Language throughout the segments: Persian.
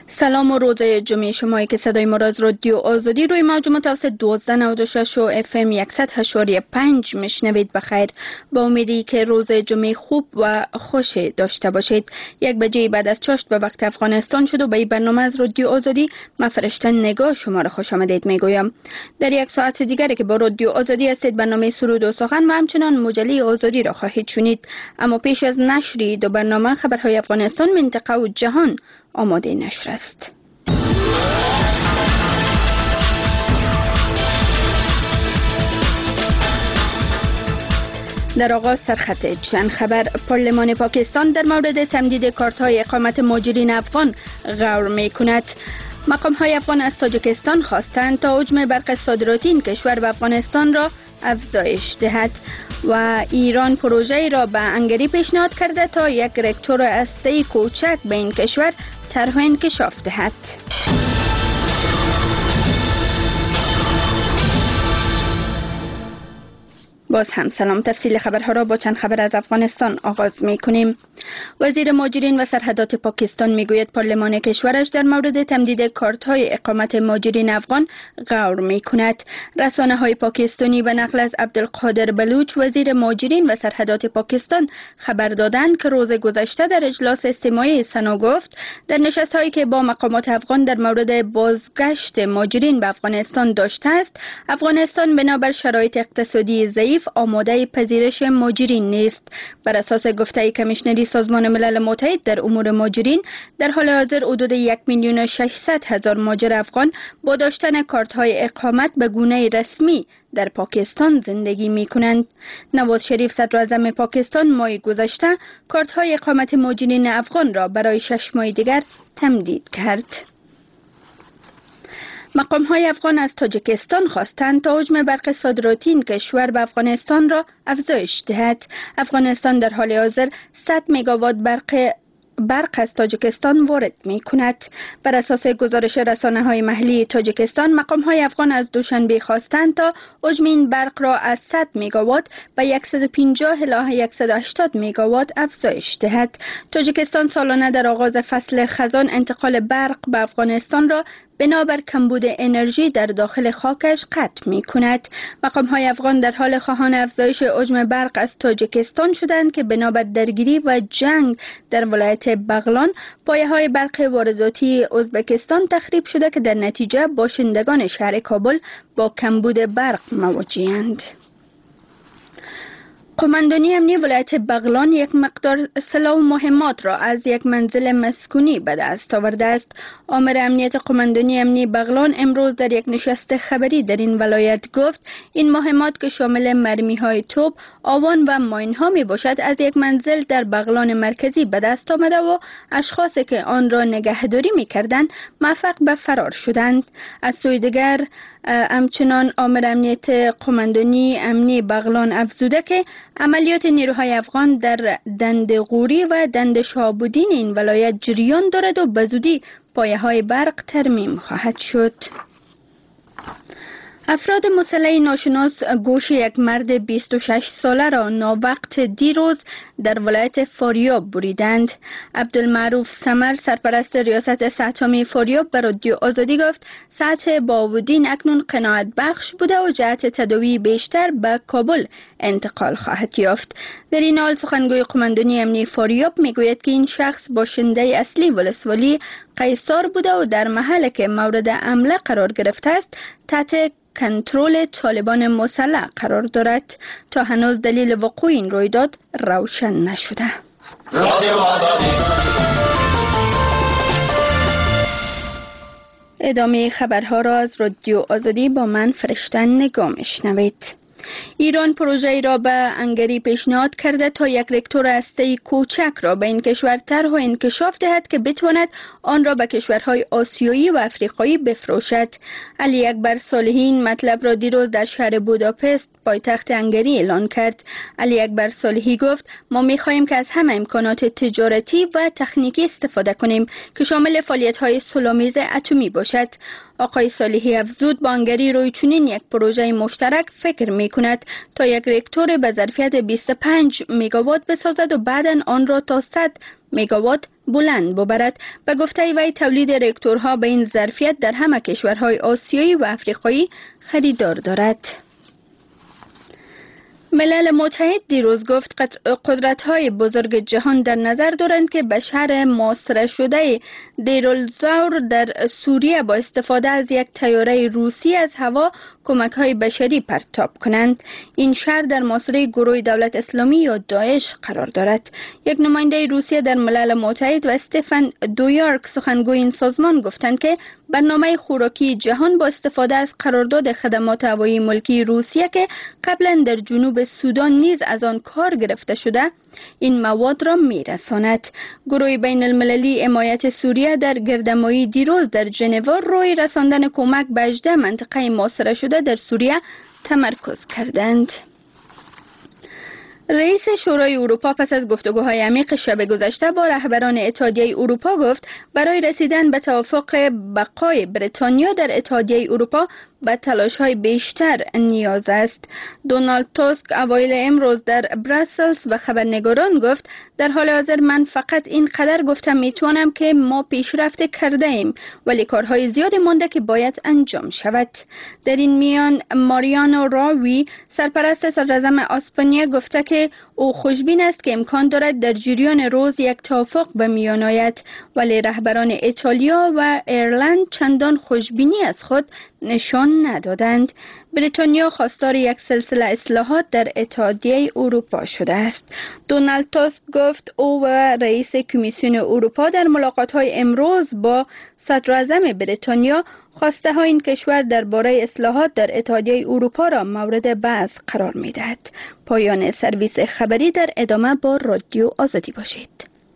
سلام و روز جمعه شمایی که صدای ما را از رادیو آزادی روی موج متوسط 1296 و اف ام 100.5 میشنوید. بخیر، با امیدی که روز جمعه خوب و خوش داشته باشید. 1 بجه بعد از چاشت به وقت افغانستان شد و به این برنامه از رادیو آزادی من فرشته نگاه شما را خوش آمدید میگویم. در 1 ساعت دیگر که با رادیو آزادی هستید، برنامه سرود و سخن و همچنان مجله آزادی را خواهید شنید. اما پیش از نشر دو برنامه، خبرهای افغانستان، منطقه و جهان آماده نشر است. در آغاز سرخط چند خبر. پارلمان پاکستان در مورد تمدید کارت‌های اقامت مهاجرین افغان غور می‌کند. مقام‌های افغان از تاجیکستان خواستند تا حجم برق صادراتی این کشور به افغانستان را افزایش دهد و ایران پروژه‌ای را به هنگری پیشنهاد کرده تا یک راکتور هسته‌ای کوچک به این کشور طرح انکشاف دهد. باز هم سلام. تفصیل خبرها را با چند خبر از افغانستان آغاز می کنیم. وزیر مهاجرین و سرحدات پاکستان می گوید پارلمان کشورش در مورد تمدید کارت‌های اقامت مهاجرین افغان غور می کند. رسانه های پاکستانی به نقل از عبدالقادر بلوچ، وزیر مهاجرین و سرحدات پاکستان، خبر دادند که روز گذشته در اجلاس استماعی سنا گفت در نشست هایی که با مقامات افغان در مورد بازگشت مهاجرین به افغانستان داشته است، افغانستان بنابر شرایط اقتصادی ضعیف آماده پذیرش مهاجرین نیست. بر اساس گفته کمیشنری سازمان ملل متحد در امور مهاجرین، در حال حاضر حدود 1,600,000 مهاجر افغان با داشتن کارت‌های اقامت به گونه رسمی در پاکستان زندگی می‌کنند. نواز شریف صدر اعظم پاکستان ماه گذشته کارت‌های اقامت مهاجرین افغان را برای 6 ماه دیگر تمدید کرد. مقام‌های افغان از تاجیکستان خواستند تا حجم برق صادراتی این کشور به افغانستان را افزایش دهد. افغانستان در حال حاضر 100 مگاوات برق از تاجیکستان وارد می کند. بر اساس گزارش رسانه‌های محلی تاجیکستان، مقام‌های افغان از دوشنبه خواستند تا حجم این برق را از 100 مگاوات به 150 الی 180 مگاوات افزایش دهد. تاجیکستان سالانه در آغاز فصل خزان انتقال برق به افغانستان را بنابر کمبود انرژی در داخل خاکش قطع می کند. مقام‌های افغان در حال خواهان افزایش حجم برق از تاجیکستان شدند که بنابر درگیری و جنگ در ولایت بغلان پایه‌های برق وارداتی ازبکستان تخریب شده که در نتیجه باشندگان شهر کابل با کمبود برق مواجه‌اند. قماندانی امنی ولایت بغلان یک مقدار سلاح و مهمات را از یک منزل مسکونی به دست آورده است. آمر امنیت قماندانی امنی بغلان امروز در یک نشست خبری در این ولایت گفت این مهمات که شامل مرمی‌های توپ، آوان و ماین‌ها می باشد از یک منزل در بغلان مرکزی به دست آمده و اشخاصی که آن را نگهداری می کردند موفق به فرار شدند. از سوی دیگر همچنان آمر امنیت قماندانی امنی بغلان افزوده که عملیات نیروهای افغان در دند غوری و دند شهاب‌الدین این ولایت جریان دارد و به زودی پایه‌های برق ترمیم خواهد شد. افراد مسلح ناشناس گوش یک مرد 26 ساله را ناوقت دیروز در ولایت فاریاب بریدند. عبدالمعروف سمر، سرپرست ریاست صحت فاریاب، به رادیو آزادی گفت سطح باودین اکنون قناعت بخش بوده و جهت تداوی بیشتر به کابل انتقال خواهد یافت. در این حال سخنگوی قماندانی امنی فاریاب میگوید که این شخص باشنده اصلی ولسوالی قیصار بوده و در محل که مورد حمله قرار گرفته است تحت کنترل طالبان مسلح قرار دارد. تا هنوز دلیل وقوع این رویداد روشن نشده. ادامه خبرها را از رادیو آزادی با من فرشته نگاه میشنوید. ایران پروژه‌ای را به هنگری پیشنهاد کرده تا یک راکتور هسته‌ای کوچک را به این کشور طرح و انکشاف دهد که بتواند آن را به کشورهای آسیایی و افریقایی بفروشد. علی اکبر صالحی این مطلب را دیروز در شهر بوداپست پایتخت هنگری اعلان کرد. علی اکبر صالحی گفت ما می‌خواهیم که از همه امکانات تجارتی و تکنیکی استفاده کنیم که شامل فعالیت‌های صلح‌آمیز اتمی باشد. آقای صالحی افزود بانگری روی چنین یک پروژه مشترک فکر می کند تا یک راکتور به ظرفیت 25 مگاوات بسازد و بعداً آن را تا 100 مگاوات بلند ببرد. به گفته وی تولید راکتورها به این ظرفیت در همه کشورهای آسیایی و افریقایی خریدار دارد. ملل متحد دیروز گفت قدرت‌های بزرگ جهان در نظر دارند که به شهر محاصره شده دیرالزور در سوریه با استفاده از یک طیاره روسی از هوا کمک‌های بشری پرتاب کنند. این شهر در محاصره گروه دولت اسلامی یا داعش قرار دارد. یک نماینده روسیه در ملل متحد و استفان دویارک سخنگوی این سازمان گفتند که برنامه خوراکی جهان با استفاده از قرارداد خدمات هوایی ملکی روسیه که قبلا در جنوب سودان نیز از آن کار گرفته شده این مواد را میرساند. گروه بین المللی حمایت سوریه در گردهمایی دیروز در ژنو روی رساندن کمک به 18 منطقه محاصره شده در سوریه تمرکز کردند. رئیس شورای اروپا پس از گفتگوهای عمیق شب گذشته با رهبران اتحادیه اروپا گفت برای رسیدن به توافق بقای بریتانیا در اتحادیه اروپا به تلاش‌های بیشتر نیاز است. دونالد توسک اوایل امروز در براسلز به خبرنگاران گفت در حال حاضر من فقط این قدر گفتم میتوانم که ما پیشرفت کرده ایم ولی کارهای زیادی مانده که باید انجام شود. در این میان ماریانو راوی سرپرست صدراعظم اسپانیا گفته که او خوشبین است که امکان دارد در جریان روز یک توافق به میان آید ولی رهبران ایتالیا و ایرلند چندان خوشبینی از خود نشان ندادند. بریتانیا خواستار یک سلسله اصلاحات در اتحادیه اروپا شده است. دونالد توسک گفت او و رئیس کمیسیون اروپا در ملاقات‌های امروز با صدراعظم بریتانیا خواسته های این کشور درباره اصلاحات در اتحادیه اروپا را مورد بحث قرار می‌دهد. پایان سرویس خبری. در ادامه با رادیو آزادی باشید.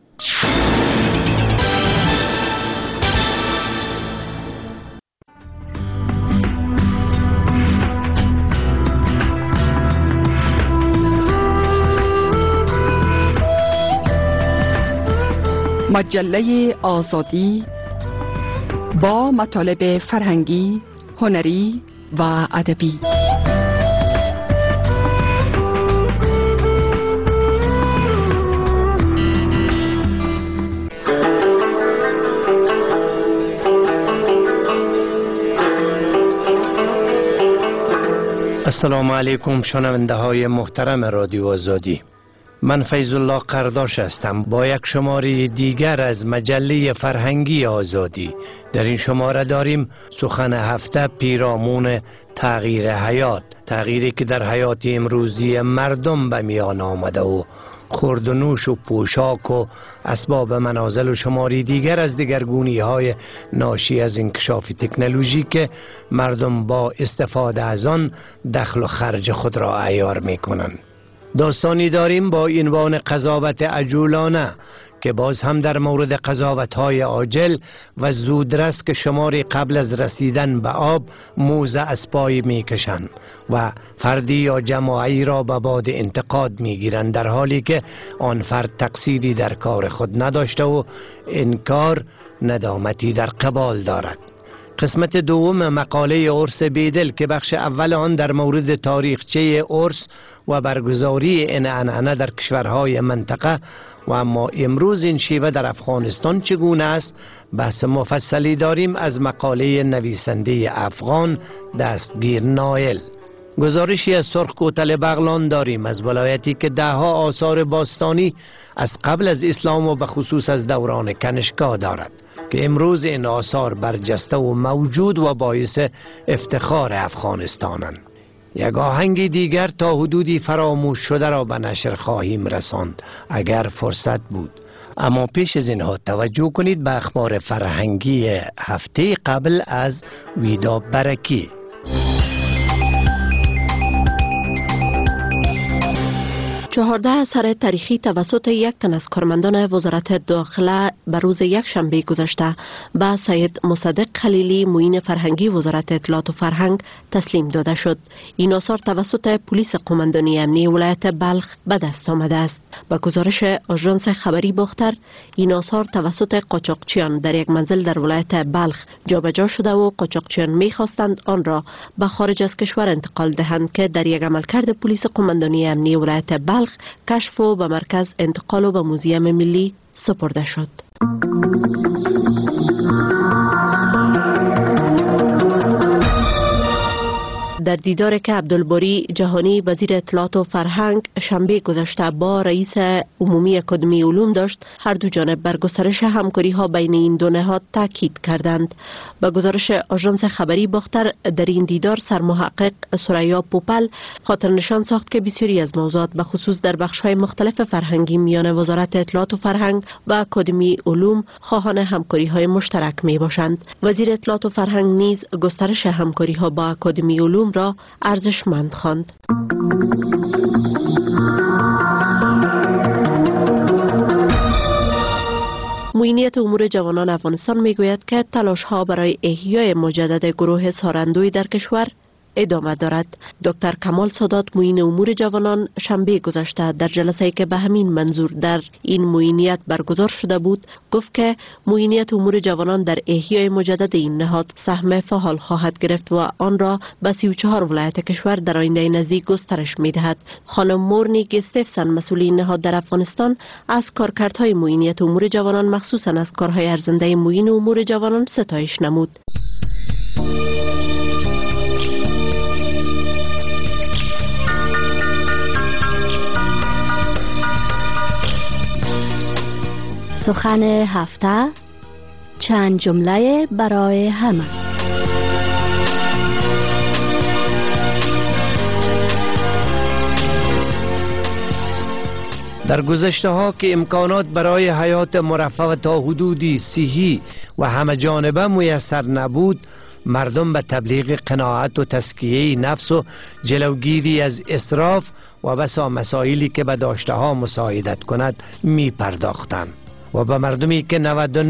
مجله آزادی با مطالب فرهنگی، هنری و ادبی. السلام علیکم شنونده های محترم رادیو آزادی. من فیض الله قرداش هستم با یک شماره دیگر از مجله فرهنگی آزادی. در این شماره داریم سخن هفته پیرامون تغییر حیات، تغییری که در حیات امروزی مردم به میان آمده و خورد و نوش و پوشاک و اسباب منازل و شماری دیگر از دگرگونی های ناشی از انکشاف تکنولوژی که مردم با استفاده از آن دخل و خرج خود را عیار می کنند. داستانی داریم با عنوان قضاوت عجولانه که باز هم در مورد قضاوت‌های عاجل و زودرس که شماری قبل از رسیدن به آب موزه از پای می‌کشند و فردی یا جماعی را به باد انتقاد می‌گیرند در حالی که آن فرد تقصیری در کار خود نداشته و این کار ندامتی در قبال دارد. قسمت دوم مقاله عرس بیدل که بخش اول آن در مورد تاریخچه عرس و برگزاری این عنعنه در کشورهای منطقه و اما امروز این شیوه در افغانستان چگونه است بحث مفصلی داریم از مقاله نویسنده افغان دستگیر نایل. گزارشی از سرخ کوتل بغلان داریم از ولایتی که دهها آثار باستانی از قبل از اسلام و به خصوص از دوران کنشگاه دارد که امروز این آثار برجسته و موجود و باعث افتخار افغانستانند. یک آهنگ دیگر تا حدودی فراموش شده را به نشر خواهیم رساند اگر فرصت بود. اما پیش از اینها توجه کنید به اخبار فرهنگی هفته قبل از ویدا برکی. 14 اثر تاریخی توسط یک تن از کارمندان وزارت داخله به روز یکشنبه گذشته به سید مصدق خلیلی معین فرهنگی وزارت اطلاعات و فرهنگ تسلیم داده شد. این آثار توسط پلیس قماندانی امنی ولایت بلخ به دست آمده است. با گزارش آژانس خبری باختر، این آثار توسط قاچاقچیان در یک منزل در ولایت بلخ جابجا شده و قاچاقچیان می‌خواستند آن را به خارج از کشور انتقال دهند که در یک عملکرد پلیس قماندانی امنی ولایت بلخ کشف و به مرکز انتقال و به موزیم ملی سپرده شد. در دیداری که عبدالباری جهانی وزیر اطلاعات و فرهنگ شنبه گذشته با رئیس عمومی اکادمی علوم داشت، هر دو جانب بر گسترش همکاری ها بین این دو نهاد تاکید کردند. با گزارش آژانس خبری باختر، در این دیدار سرمحقق ثریا پوپل خاطر نشان ساخت که بسیاری از موضوعات به خصوص در بخش های مختلف فرهنگی میان وزارت اطلاعات و فرهنگ و اکادمی علوم خواهان همکاری های مشترک می باشند. وزیر اطلاعات و فرهنگ نیز گسترش همکاری ها با اکادمی علوم را ارزشمند خواند. معینیت امور جوانان افغانستان میگوید که تلاش ها برای احیای مجدد گروه سارندوی در کشور ادامه دارد. دکتر کمال سادات معین امور جوانان شنبه گذشته در جلسه‌ای که به همین منظور در این معینیت برگزار شده بود گفت که معینیت امور جوانان در احیای مجدد این نهاد سهم فعال خواهد گرفت و آن را به 34 ولایت کشور در آینده نزدیک گسترش می‌دهد. خانم مورنی گستفسن مسئول این نهاد در افغانستان از کارکردهای معینیت امور جوانان مخصوصاً از کارهای ارزنده معین امور جوانان ستایش نمود. سخن هفته، چند جمله برای همه. در گذشته ها که امکانات برای حیات مرفه تا حدودی صحی و همه جانبه میسر نبود، مردم به تبلیغ قناعت و تزکیه نفس و جلوگیری از اسراف و بسا مسائلی که به داشته ها مساعدت کند می پرداختند و به مردمی که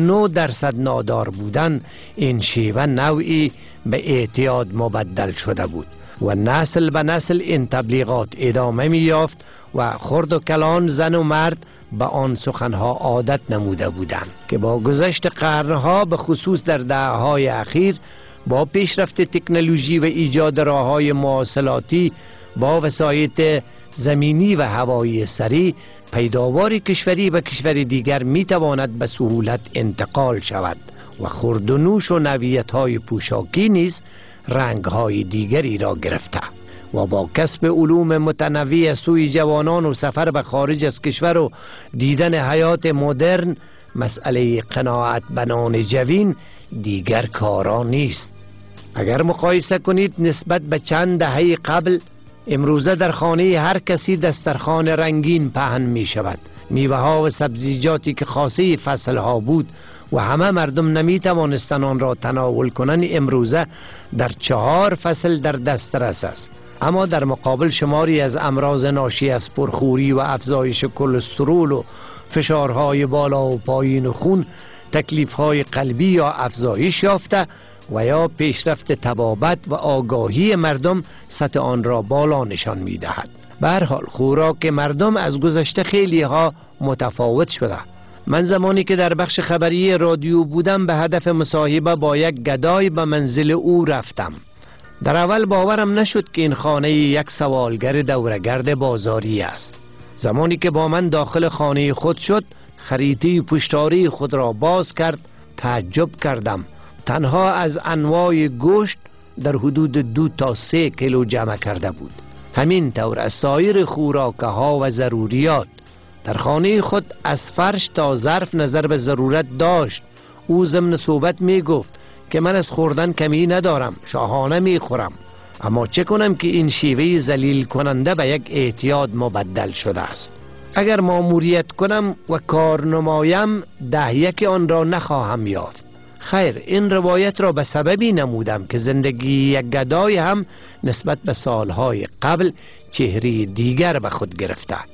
99% نادار بودند این شیوه نوعی به اعتیاد مبدل شده بود و نسل به نسل این تبلیغات ادامه می یافت و خرد و کلان زن و مرد به آن سخنها عادت نموده بودند که با گذشت قرنها به خصوص در دهه‌های اخیر با پیشرفت تکنولوژی و ایجاد راه‌های مواصلاتی با وسایط زمینی و هوایی سریع پیداوار کشوری به کشور دیگر می تواند به سهولت انتقال شود و خورد و نوش و نوعیت‌های پوشاکی نیز رنگ‌های دیگری را گرفته و با کسب علوم متنوع سوی جوانان و سفر به خارج از کشور و دیدن حیات مدرن، مسئله قناعت به نان جوین دیگر کارا نیست. اگر مقایسه کنید نسبت به چند دهه قبل، امروزه در خانه هر کسی دسترخوان رنگین پهن می شود. میوه ها و سبزیجاتی که خاصه فصل ها بود و همه مردم نمی توانستند آن را تناول کنند امروزه در 4 فصل در دسترس است. اما در مقابل شماری از امراض ناشی از پرخوری و افزایش کلسترول و فشارهای بالا و پایین خون، تکلیفهای قلبی یا افزایش یافته و یا پیشرفت طبابت و آگاهی مردم سطح آن را بالا نشان می دهد. به هر حال خوراک مردم از گذشته خیلی ها متفاوت شده. من زمانی که در بخش خبری رادیو بودم به هدف مصاحبه با یک گدای به منزل او رفتم. در اول باورم نشد که این خانه یک سوالگر دورگرد بازاری است. زمانی که با من داخل خانه خود شد، خریطه پشتاری خود را باز کرد، تعجب کردم. تنها از انواع گوشت در حدود 2 تا 3 کیلو جمع کرده بود. همین طور از سایر خوراکه ها و ضروریات. در خانه خود از فرش تا ظرف نظر به ضرورت داشت. او ضمن صحبت می گفت که من از خوردن کمی ندارم، شاهانه می خورم. اما چه کنم که این شیوه ذلیل کننده به یک اعتیاد مبدل شده است. اگر مأموریت کنم و کار نمایم 10 آن را نخواهم یافت. خیر، این روایت را به سببی نمودم که زندگی یک گدای هم نسبت به سالهای قبل چهره دیگر به خود گرفته.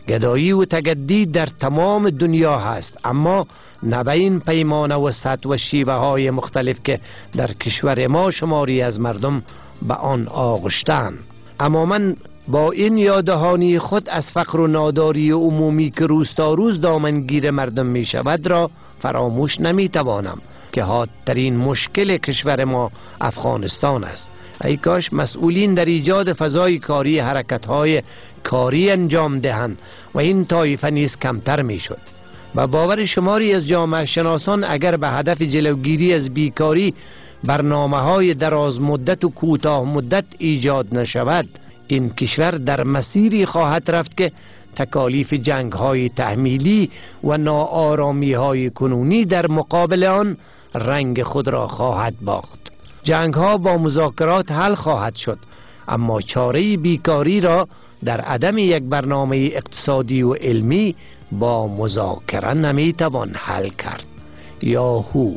گدایی و تگدی در تمام دنیا هست، اما نه به این پیمانه و سطح و شیوه های مختلف که در کشور ما شماری از مردم به آن آغشتند. اما من با این یادهانی خود از فقر و ناداری عمومی که روز تا روز دامنگیر مردم می شود را فراموش نمی توانم که حادترین مشکل کشور ما افغانستان است. ای کاش مسئولین در ایجاد فضای کاری حرکت‌های کاری انجام دهند و این طایفه نیز کمتر می شد. و باور شماری از جامعه شناسان اگر به هدف جلوگیری از بیکاری برنامه‌های دراز مدت و کوتاه مدت ایجاد نشود، این کشور در مسیری خواهد رفت که تکالیف جنگ‌های تحمیلی و ناآرامی‌های کنونی در مقابل آن رنگ خود را خواهد باخت. جنگ‌ها با مذاکرات حل خواهد شد، اما چاره بیکاری را در عدم یک برنامه اقتصادی و علمی با مذاکره نمیتوان حل کرد. یاهو.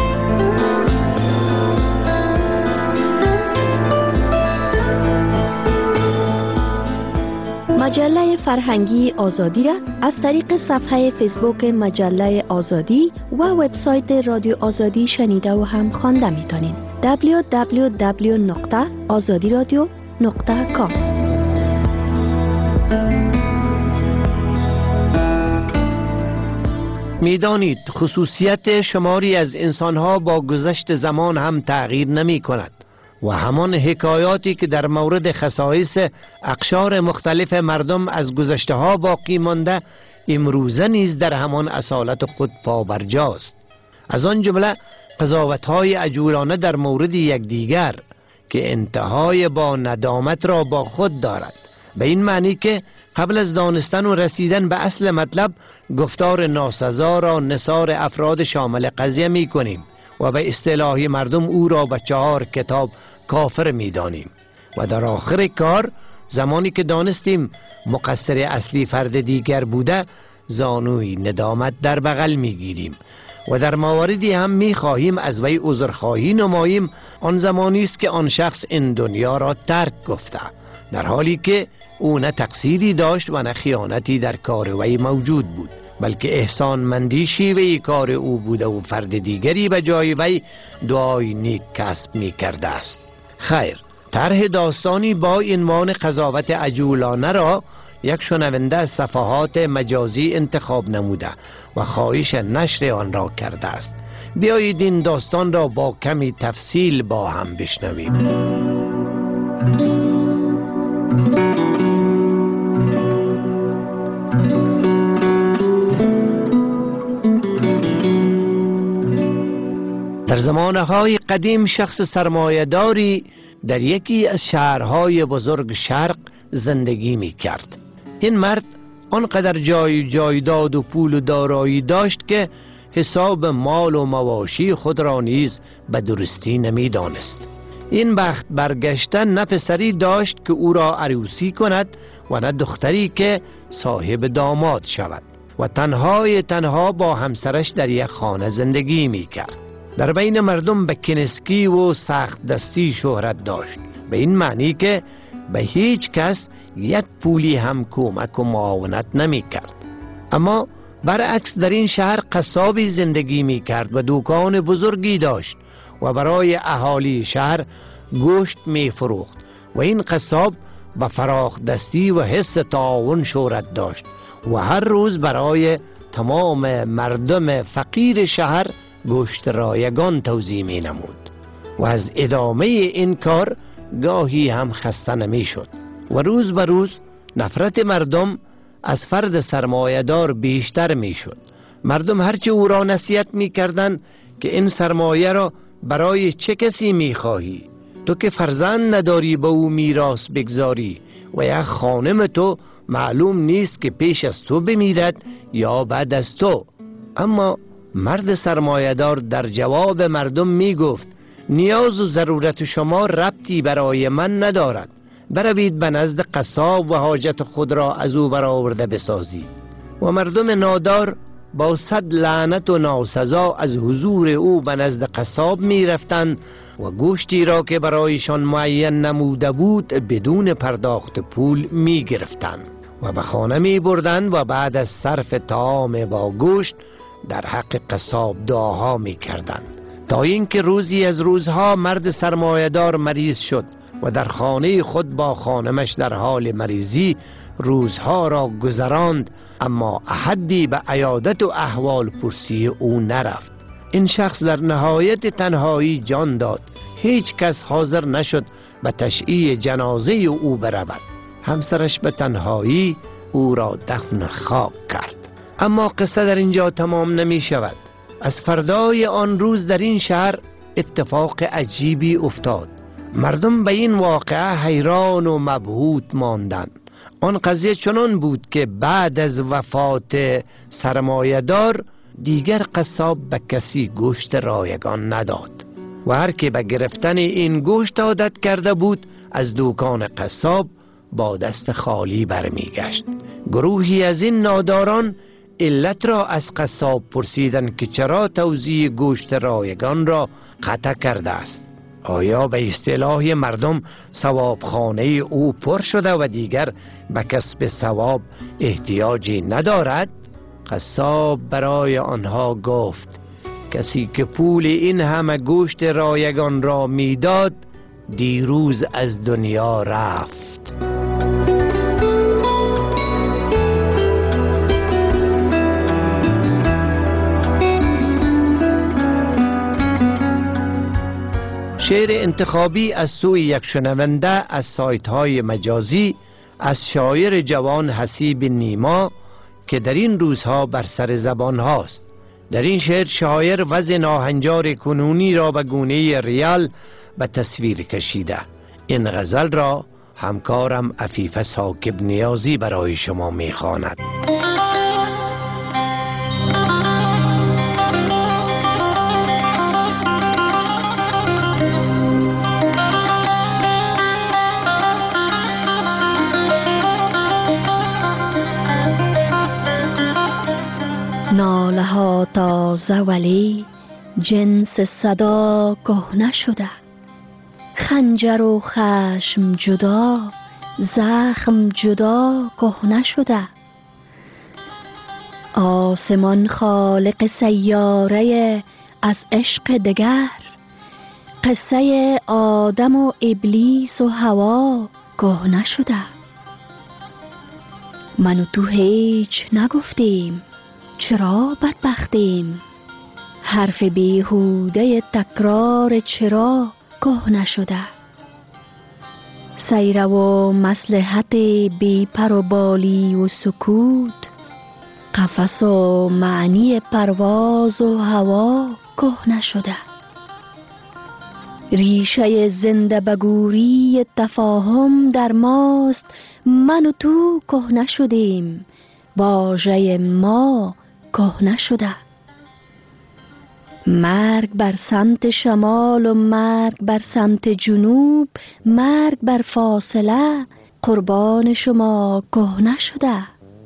مجله فرهنگی آزادی را از طریق صفحه فیسبوک مجله آزادی و وبسایت رادیو آزادی شنیده و هم خوانده میتونین. www.azadiradio.com. میدانید خصوصیت شماری از انسانها با گذشت زمان هم تغییر نمی کند و همان حکایاتی که در مورد خصایص اقشار مختلف مردم از گذشته ها باقی مانده امروزه نیز در همان اصالت خود پابرجاست. از آن جمله قضاوت‌های عجولانه در مورد یکدیگر که انتهای با ندامت را با خود دارد، به این معنی که قبل از دانستن و رسیدن به اصل مطلب گفتار ناسزا را نثار افراد شامل قضیه می کنیم و به اصطلاح مردم او را به 4 کتاب کافر می دانیم و در آخر کار زمانی که دانستیم مقصر اصلی فرد دیگر بوده زانوی ندامت در بغل می گیریم و در مواردی هم می خواهیم از وی عذرخواهی نماییم. آن زمانی است که آن شخص این دنیا را ترک گفته، در حالی که او نه تقصیری داشت و نه خیانتی در کار وی موجود بود، بلکه احسان مندی شیوه کار او بوده و فرد دیگری به جای وی دعای نیک کسب می کرده است. خیر، طرح داستانی با عنوان قضاوت عجولانه را یک شنونده از صفحات مجازی انتخاب نموده و خواهش نشر آن را کرده است. بیایید این داستان را با کمی تفصیل با هم بشنویم. در زمانهای قدیم شخص سرمایه‌داری در یکی از شهرهای بزرگ شرق زندگی می کرد. این مرد آنقدر جایداد و پول و دارایی داشت که حساب مال و مواشی خود را نیز به درستی نمی دانست. این بخت برگشتن نه پسری داشت که او را عروسی کند و نه دختری که صاحب داماد شود و تنها با همسرش در یک خانه زندگی می کرد. در بین مردم به کنسکی و سخت دستی شهرت داشت، به این معنی که به هیچ کس یک پولی هم کمک و معاونت نمی کرد. اما برعکس در این شهر قصابی زندگی می کرد و دکان بزرگی داشت و برای اهالی شهر گوشت می فروخت و این قصاب به فراخ دستی و حس تعاون شهرت داشت و هر روز برای تمام مردم فقیر شهر گوشت رایگان توزیع می نمود و از ادامه این کار گاهی هم خسته نمی شد و روز به روز نفرت مردم از فرد سرمایه‌دار بیشتر می شد. مردم هرچه او را نصیحت می کردن که این سرمایه را برای چه کسی می خواهی؟ تو که فرزند نداری به او میراث بگذاری و یک خانم تو معلوم نیست که پیش از تو بمیرد یا بعد از تو. اما مرد سرمایه‌دار در جواب مردم می گفت نیاز و ضرورت شما ربطی برای من ندارد، بروید به نزد قصاب و حاجت خود را از او برآورده بسازید. و مردم نادار با 100 لعنت و ناسزا از حضور او به نزد قصاب می رفتند و گوشتی را که برایشان معین نموده بود بدون پرداخت پول می گرفتند و به خانه می بردند و بعد از صرف طعام و گوشت در حق قصاب دعاها می کردند، تا اینکه روزی از روزها مرد سرمایه‌دار مریض شد و در خانه خود با خانمش در حال مریضی روزها را گذراند، اما احدی به عیادت و احوال پرسی او نرفت. این شخص در نهایت تنهایی جان داد. هیچ کس حاضر نشد به تشییع جنازه او برود. همسرش به تنهایی او را دفن خاک کرد. اما قصه در اینجا تمام نمی شود. از فردای آن روز در این شهر اتفاق عجیبی افتاد. مردم به این واقعه حیران و مبهوت ماندند. آن قضیه چنان بود که بعد از وفات سرمایه‌دار دیگر قصاب به کسی گوشت رایگان نداد و هر که به گرفتن این گوشت عادت کرده بود از دکان قصاب با دست خالی برمیگشت. گروهی از این ناداران علت را از قصاب پرسیدند که چرا توزیع گوشت رایگان را قطع کرده است. آیا به اصطلاح مردم ثوابخانه او پر شده و دیگر به کسب ثواب احتیاجی ندارد؟ قصاب برای آنها گفت کسی که پول این همه گوشت رایگان را میداد دیروز از دنیا رفت. شعر انتخابی از سوی یک شنونده از سایت های مجازی از شاعر جوان حسیب نیما که در این روزها بر سر زبان هاست. در این شعر شاعر وضع ناهنجار کنونی را به گونه ریال به تصویر کشیده. این غزل را همکارم عفیفه ثاقب نیازی برای شما میخواند. ناله ها تازه ولی جنس صدا کهنه شده، خنجر و خشم جدا، زخم جدا کهنه شده. آسمان خالق سیاره از عشق دگر، قصه آدم و ابلیس و هوا کهنه شده. من و تو هیچ نگفتیم چرا بدبختیم، حرف بیهوده تکرار چرا کهنه شده. سیره و مصلحت بی پر و بالی و سکوت، قفس و معنی پرواز و هوا کهنه شده. ریشه زنده بگوری تفاهم در ماست، من و تو کهنه شدیم، واژه ما کهنه شده. مرگ بر سمت شمال و مرگ بر سمت جنوب، مرگ بر فاصله قربان شما کهنه شده.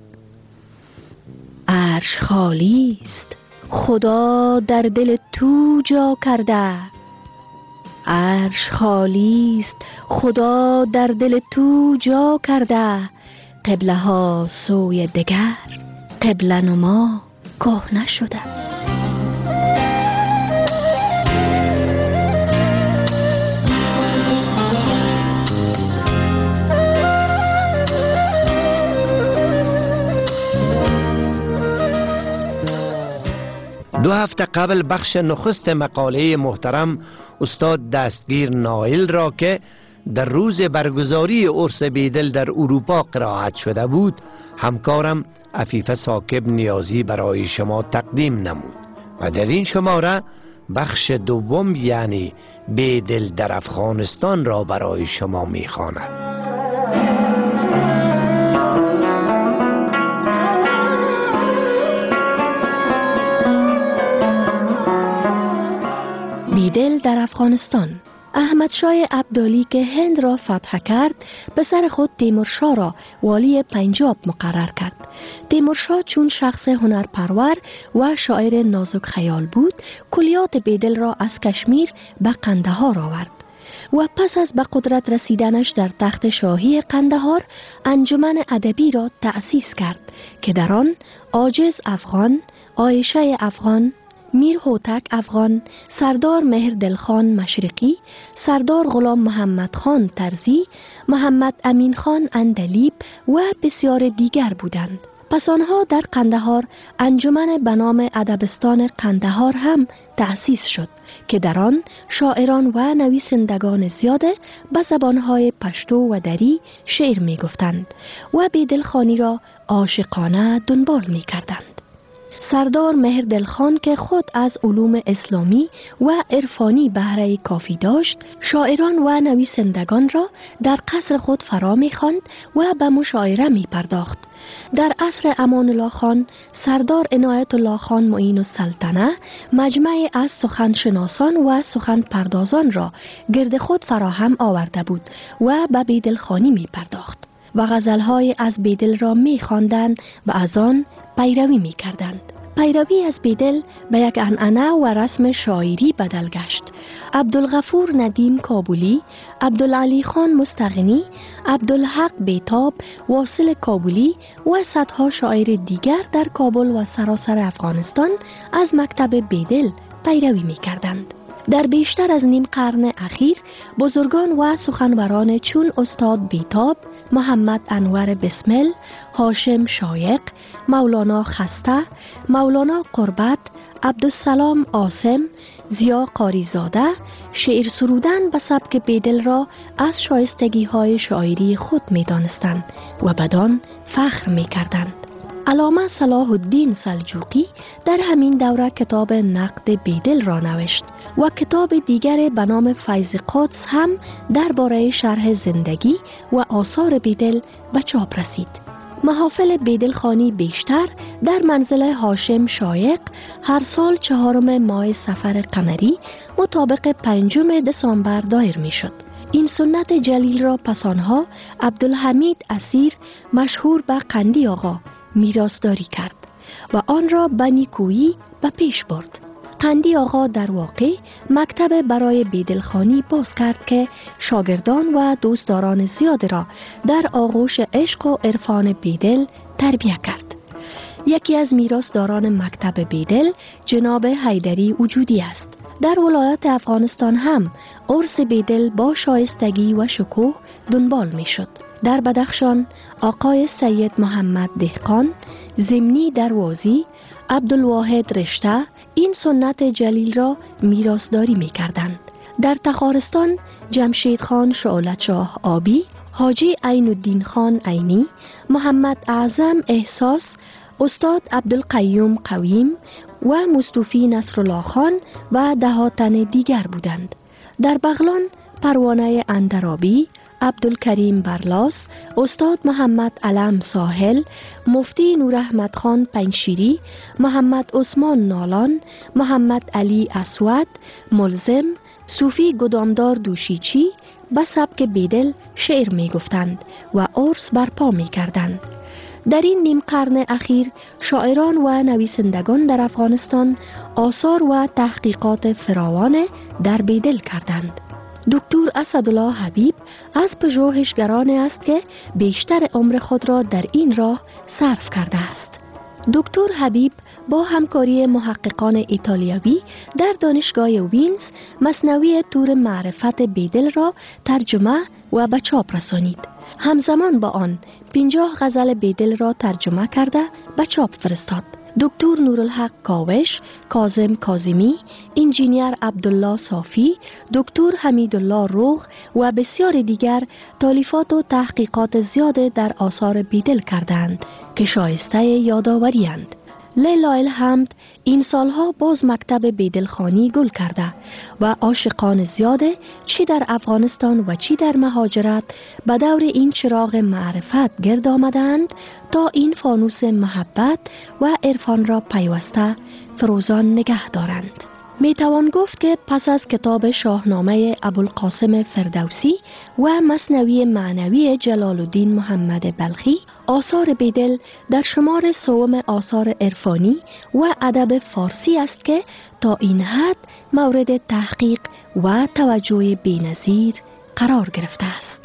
عرش خالی است خدا در دل تو جا کرده، عرش خالی است خدا در دل تو جا کرده. قبله ها سوی دگر، قبله نما کهنه شده. دو هفته قبل بخش نخست مقاله محترم استاد دستگیر نایل را که در روز برگزاری عرس بیدل در اروپا قرائت شده بود، همکارم عفیفه ثاقب نیازی برای شما تقدیم نمود و در این شماره بخش دوم یعنی بیدل در افغانستان را برای شما میخواند. بیدل در افغانستان. احمد شاه ابدالی که هند را فتح کرد، به سر خود تیمورشاه را والی پنجاب مقرر کرد. تیمورشاه چون شخص هنرپرور و شاعر نازک خیال بود، کلیات بیدل را از کشمیر به قندهار آورد. و پس از به قدرت رسیدنش در تخت شاهی قندهار انجمن ادبی را تأسیس کرد که در آن عاجز افغان، عایشه افغان، میر هوتک افغان، سردار مهردل خان مشرقی، سردار غلام محمد خان ترزی، محمد امین خان اندلیب و بسیار دیگر بودند. پس آنها در قندهار انجمن به نام ادبستان قندهار هم تأسیس شد که در آن شاعران و نویسندگان زیاده به زبانهای پشتو و دری شعر می گفتند و بیدل خانی را عاشقانه دنبال می کردند. سردار مهردل خان که خود از علوم اسلامی و عرفانی بهره کافی داشت، شاعران و نویسندگان را در قصر خود فرا می خواند و به مشاعره می پرداخت. در عصر امان الله خان، سردار عنایت الله خان معین السلطنه مجمعی از سخنشناسان و سخن پردازان را گرد خود فراهم آورده بود و به بیدل خانی می پرداخت و غزلهای از بیدل را می خواندند و از آن پیروی می کردند. پیروی از بیدل به یک عنعنه و رسم شاعری بدل گشت. عبدالغفور ندیم کابلی، عبدالعلی خان مستغنی، عبدالحق بیتاب، واصل کابلی و صدها شاعر دیگر در کابل و سراسر افغانستان از مکتب بیدل پیروی می کردند. در بیشتر از نیم قرن اخیر بزرگان و سخنوران چون استاد بیتاب، محمد انور بسمل، هاشم شایق، مولانا خسته، مولانا قربت، عبدالسلام عاصم، ضیا قاریزاده شعر سرودن به سبک بیدل را از شایستگی های شاعری خود می دانستند و بدان فخر می کردند. علامه صلاح الدین سلجوقی در همین دوره کتاب نقد بیدل را نوشت و کتاب دیگر به نام فیض قدس هم درباره شرح زندگی و آثار بیدل به چاپ رسید. محافل بیدل خانی بیشتر در منزل هاشم شایق هر سال 4 ماه صفر قمری مطابق 5 دسامبر دایر می شد. این سنت جلیل را پسانها عبدالحمید اسیر مشهور به قندی آقا میراثداری کرد و آن را به نیکویی به پیش برد. قندی آقا در واقع مکتب برای بیدل خانی باز کرد که شاگردان و دوستداران زیاد را در آغوش عشق و عرفان بیدل تربیت کرد. یکی از میراثداران مکتب بیدل جناب حیدری وجودی است. در ولایت افغانستان هم عرس بیدل با شایستگی و شکوه دنبال می شد. در بدخشان آقای سید محمد دهقان، زمینی دروازی، عبدالواحد رشته این سنت جلیل را میراثداری می کردند. در تخارستان جمشید خان شعلت شاه آبی، حاجی عین الدین خان عینی، محمد اعظم احساس، استاد عبدالقیوم قویم و مصطفی نصرالله خان و دهاتن دیگر بودند. در بغلان پروانه اندرابی، عبدالکریم برلاس، استاد محمد علم ساحل، مفتی نوراحمد خان پنشیری، محمد عثمان نالان، محمد علی اسود، ملزم، صوفی گدامدار دوشیچی به سبک بیدل شعر می گفتند و عرس برپا می کردند. در این نیم قرن اخیر شاعران و نویسندگان در افغانستان آثار و تحقیقات فراوان در بیدل کردند. دکتر اسدالله حبیب از پژوهشگرانی است که بیشتر عمر خود را در این راه صرف کرده است. دکتر حبیب با همکاری محققان ایتالیایی در دانشگاه وینز مثنوی تور معرفت بیدل را ترجمه و به چاپ رسانید. همزمان با آن 50 غزل بیدل را ترجمه کرده به چاپ فرستاد. دکتر نورالحق کاوش، کاظم کاظمی، انجینیر عبدالله صافی، دکتر حمیدالله روغ و بسیار دیگر تالیفات و تحقیقات زیاده در آثار بیدل کردند که شایسته یادآوری‌اند. لیلا الحمد این سالها باز مکتب بیدل خانی گل کرده و عاشقان زیاده چی در افغانستان و چی در مهاجرت به دور این چراغ معرفت گرد آمدند تا این فانوس محبت و عرفان را پیوسته فروزان نگه دارند. می توان گفت که پس از کتاب شاهنامه ابوالقاسم فردوسی و مثنوی معنوی جلال الدین محمد بلخی، آثار بیدل در شمار سوم آثار عرفانی و ادب فارسی است که تا این حد مورد تحقیق و توجه بی‌نظیر قرار گرفته است.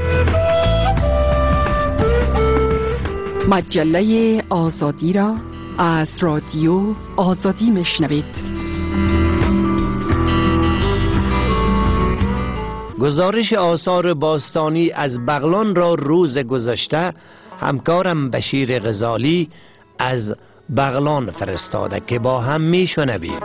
مجله آزادی را از رادیو آزادی میشنوید. گزارش آثار باستانی از بغلان را روز گذشته همکارم بشیر غزالی از بغلان فرستاده که با هم میشنویم.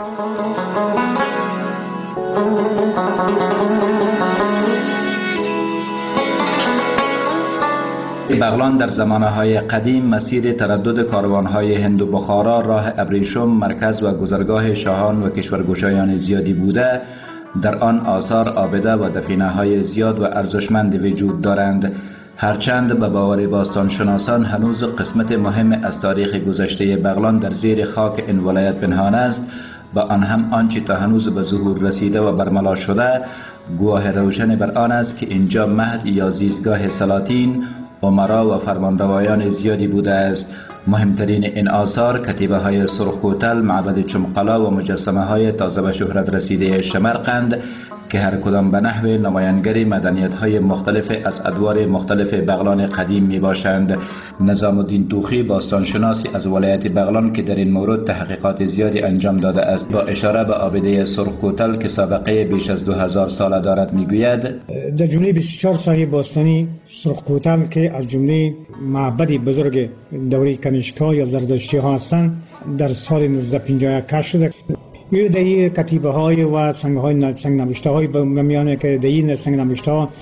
بغلان در زمانهای قدیم مسیر تردد کاروانهای هند و بخارا، راه ابریشم، مرکز و گذرگاه شاهان و کشورگشایان زیادی بوده. در آن آثار عابده و دفینه‌های زیاد و ارزشمند وجود دارند. هرچند به باور باستانشناسان هنوز قسمت مهم از تاریخ گذشته بغلان در زیر خاک این ولایت پنهان است، و آن هم آنچه تا هنوز به ظهور رسیده و برملا شده گواه روشن بر آن است که اینجا مهد یا زیستگاه سلاطین، امرا و فرمانروایان زیادی بوده است. مهمترین این آثار کتیبه های سرخکوتل، معبد چمقلا و مجسمه های تازه به شهرت رسیده شمرقند که هر کدام به نحو نمایانگر مدنیت های مختلف از ادوار مختلف بغلان قدیم می باشند. نظام الدین توخی باستانشناسی از ولایت بغلان که در این مورد تحقیقات زیادی انجام داده است، با اشاره به آبده سرخکوتل که سابقه بیش از 2000 ساله دارد میگوید در جمله 24 ساحه باستانی سرخکوتل که از جمله معبد بزرگ دوره کنیشکا یا زردشتی ها هستند در سال 1950 کشف شده. یه دیگه کتیبه های و سنگ نوشته های میانه که دیگه سنگ نوشته ها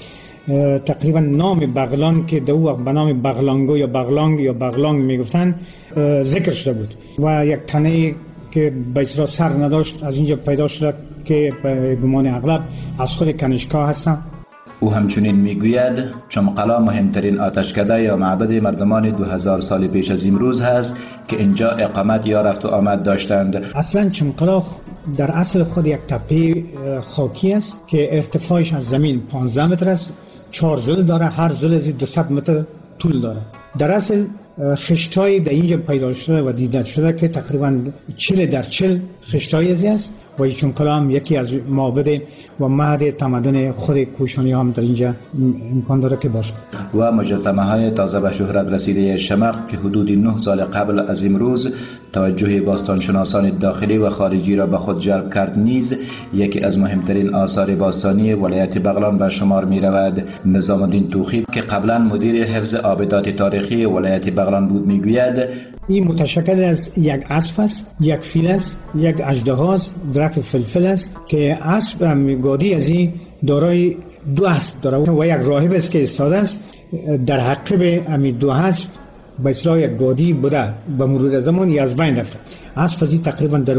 تقریبا نام بغلان که دو وقت به نام بغلانگو یا بغلانگ یا بغلانگ میگفتن ذکر شده بود و یک تنه که به اصطلاح سر نداشت از اینجا پیدا شده که به گمان اغلب از خود کنیشکا هستن. او همچنین میگوید چمقلا مهمترین آتشکده یا معبد مردمان 2000 سال پیش از امروز هست که اینجا اقامت یا رفت و آمد داشتند. اصلا چمقلا در اصل خود یک تپه خاکی است که ارتفاعش از زمین 15 متر است، 4 ضلع داره، هر ضلع از 200 متر طول داره. در اصل خشتای در اینجا پیدا شده و دیده شده که تقریبا 40 در 40 خشتای است و چمقلا هم یکی از معابد و مهد تمدن خود کوشانی هم در اینجا امکان داره که باشه. و مجسمه های تازه به شهرت رسیده شمق که حدود 9 سال قبل از امروز توجه باستانشناسان داخلی و خارجی را به خود جلب کرد، نیز یکی از مهمترین آثار باستانی ولایت بغلان به شمار می رود. نظام الدین توخی که قبلا مدیر حفظ آبدات تاریخی ولایت بغلان بود میگوید این متشکل از یک اسب است، یک فیل است، یک اژدها است، درخت فلفل است که اسب گادی از این دارای 2 اسب داره و یک راهب است که ایستاده است در حقیب امی 2 اسب به اصطلاح یک گادی بوده. به مرور زمان از بین رفته. اسب از این تقریبا در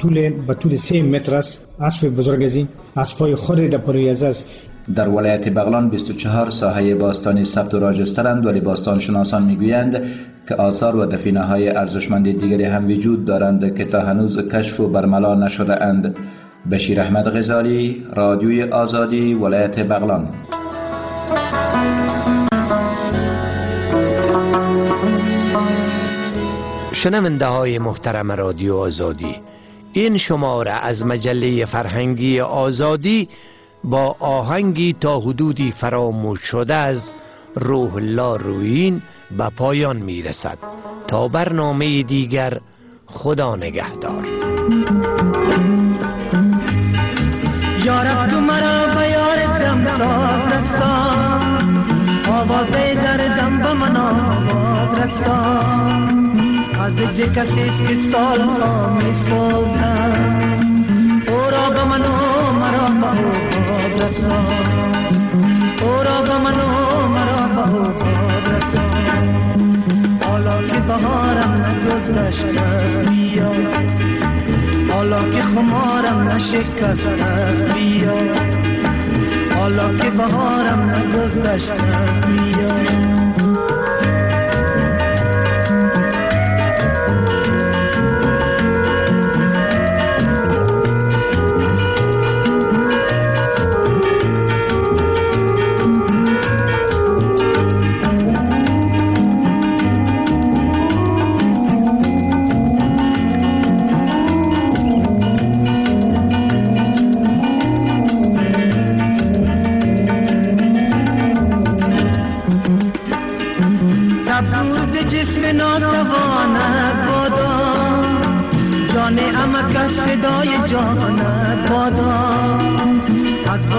طول 3 متر است. اسب بزرگ از این اسبای خود در پرویز است. در ولایت بغلان 24 ساحه باستانی ثبت و راجسترند، ولی باستانشناسان میگویند که آثار و دفینه های ارزشمند دیگری هم وجود دارند که تا هنوز کشف و برملا نشده اند. بشیر احمد غزالی، رادیوی آزادی، ولایت بغلان. شنونده های محترم رادیو آزادی، این شماره از مجله فرهنگی آزادی با آهنگی تا حدودی فراموش شده از روح الله رویین به پایان می رسد. تا برنامه دیگر، خدا نگهدار. یارب تو مرا به یار دم ساز رسان، آوازه دردم به من آواز رسان. از چه کسیست که سال ها می سازم، او را به من و مرا به او رسان، او را به من و مرا به او رسان. حالا که بهارم نگذشته است بیا، حالا که خمارم نشکسته است بیا، حالا که بهارم نگذشته است بیا.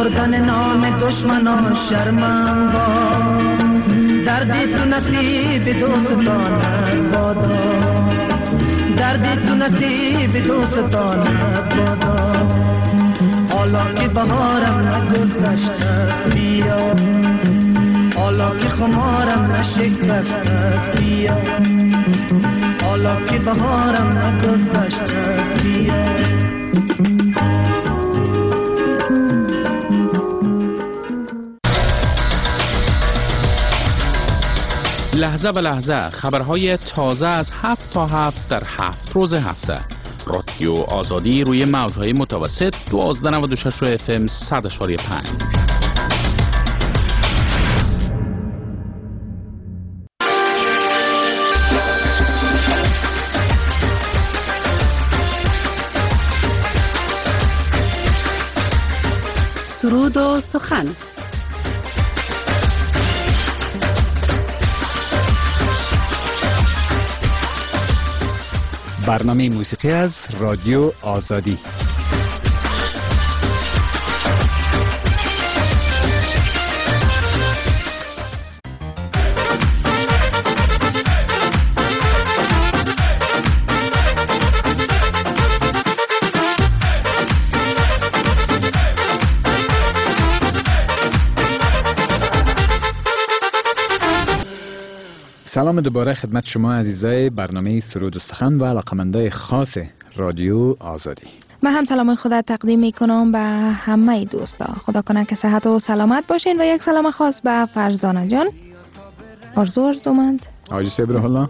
بردن نام دشمنان شرمم با دردی تو نصیب دوستانت بادا دردی تو نصیب دوستانت بادا حالا که بهارم نگذشته است بیا حالا که خمارم نشکسته است بیا حالا که بهارم نگذشته است بیا لحظه به لحظه خبرهای تازه از 7 تا 7 در 7 روز هفته. رادیو آزادی روی موجهای متوسط 1296 FM 100.5. سرود و سخن. برنامه موسیقی از رادیو آزادی. سلام دوباره خدمت شما عزیزای برنامه سرود و سخن و علاقمندای خاص رادیو آزادی. من هم سلام خدا تقدیم میکنم به همه دوستا. خدا کنه که صحت و سلامت باشین و یک سلام خاص به فرزانه جان، آرزومند، حاجی صبر الله،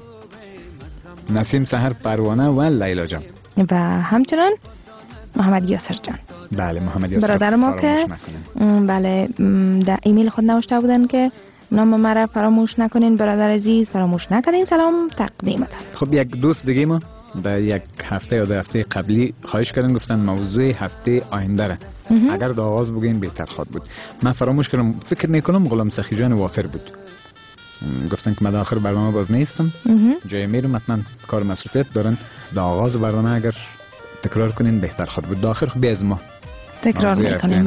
نسیم سحر پروانه و لیلا جان و همچنان محمد یاسر جان. بله محمد یاسر برادر ما که بله در ایمیل خود نوشته بودن که نام مرا فراموش نکنین برادر عزیز، فراموش نکنین سلام تقدیمتان. خب یک دوست دیگه ما در یک هفته یا 2 هفته قبلی خواهش کردن، گفتن موضوع هفته آینده را اگر در آغاز بگیم بهتر خواهد بود. من فراموش کردم، فکر میکنم غلام سخی جان وافر بود. گفتن که من در آخر برنامه باز نیستم، جای میرم، حتما کار مصروفیت دارن، در آغاز برنامه اگر تکرار کنین بهتر خواهد بود. در آخر خب از ما تکرار میکنیم.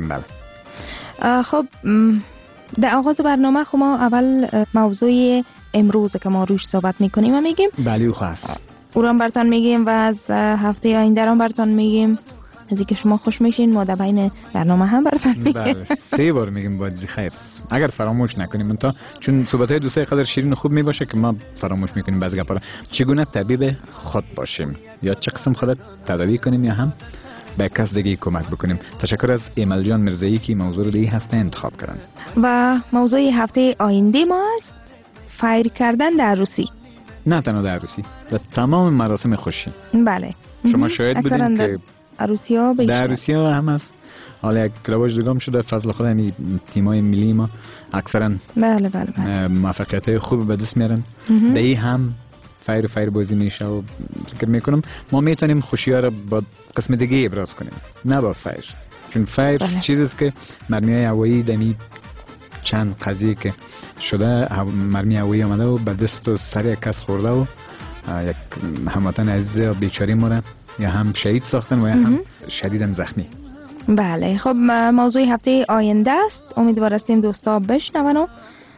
بله. خب در آغاز برنامه خب ما اول موضوع امروز که ما روش صحبت میکنیم و میگیم. بله او خاص او را براتون میگیم و از هفته آینده را براتون میگیم. از اینکه شما خوش میشین ما در بین برنامه هم براتون میگیم. بله 3 بار میگیم باید خیر اگر فراموش نکنیم. من تا چون صحبت‌های دوستای قدر شیرین و خوب میباشه که ما فراموش میکنیم بعضی گپا را. چگونه طبیب خود باشیم، یا چه قسم خودت تداوی کنیم یا هم به کس دیگه کمک بکنیم. تشکر از ایمل جان مرزایی که موضوع رو این هفته انتخاب کردن. و موضوع هفته آینده ما است فایر کردن در عروسی. نه تنها در عروسی، در تمام مراسم خوشی. بله شما شاید بودین که عروسی ها بیشتر، در عروسی ها هم هست. حالا یک رواج دیگه هم شده، فضل خدا همین تیمای ملی ما اکثرا بله موفقیت خوب به دست میارن. دی هم فایر بازی میشه و فکر میکنم ما میتونیم خوشی ها را با قسم دیگه ابراز کنیم، نه با فایر. چون فایر چیزی است که مرمی هوایی دمی چند قضیه که شده، مرمی هوایی آمده و به دست و سر کس خورده و یک هموطن عزیز بیچاره مورد یا هم شهید ساختن و یا هم شدیداً زخمی. بله خب موضوع هفته آینده است. امیدوار هستیم دوستا بشنون و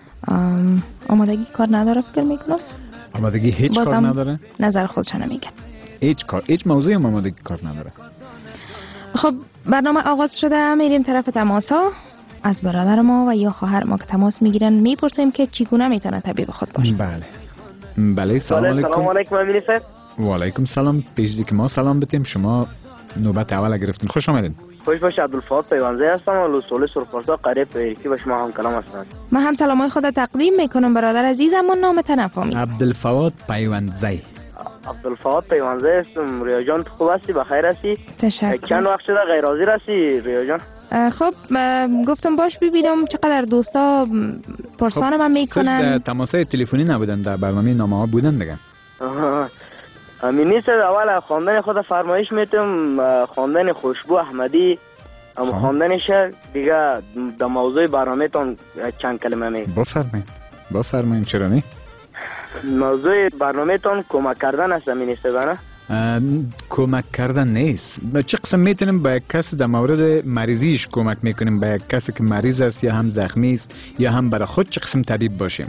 آمادگی کار نداره فکر میکنم. آمادگی هیچ کار نداره؟ نظر خودشان میگن. هیچ موضوعی هم آمادگی کار نداره. خب برنامه آغاز شده، میریم طرف تماسا. از برادر ما و یا خواهر ما که تماس میگیرن میپرسیم که چگونه میتونه طبیب خود باشه. بله سلام علیکم. سلام علیکم امین صاحب. و علیکم سلام. پیش از که ما سلام بتیم شما نوبت اول گرفتین. خوش آمدین. خوش باش. عبدالفات پیوانزه هستم و لوسول سرخپارسا قریب ایرکی به شما هم کلام هستم. من هم سلامای خود تقدیم میکنم برادر عزیزم. من نام تنفامی عبدالفواد پیوانزه. عبدالفواد پیوانزه هستم. ریا جان تو خوب هستی؟ بخیر هستی؟ تشکر. چند وقت شده غیر حاضر هستی ریا جان؟ خب گفتم باش ببینم چقدر دوستا پرسان من میکنن. تماسای تلفنی نبودن، در برنامه نامه ها بودن دیگه. امینی صاحب اول خواندن خود فرمایش میتونم، خواندن خوشبو احمدی اما خواندنش دیگه در موضوع برنامه تان چند کلمه می بفرمایید چرا نه؟ موضوع برنامه تان کمک کردن است امینی صاحب. نه کمک کردن نیست. چه قسم میتونیم به یک کس در مورد مریضیش کمک میکنیم؟ به یک کسی که مریض است یا هم زخمی است یا هم برای خود چه قسم طبیب باشیم؟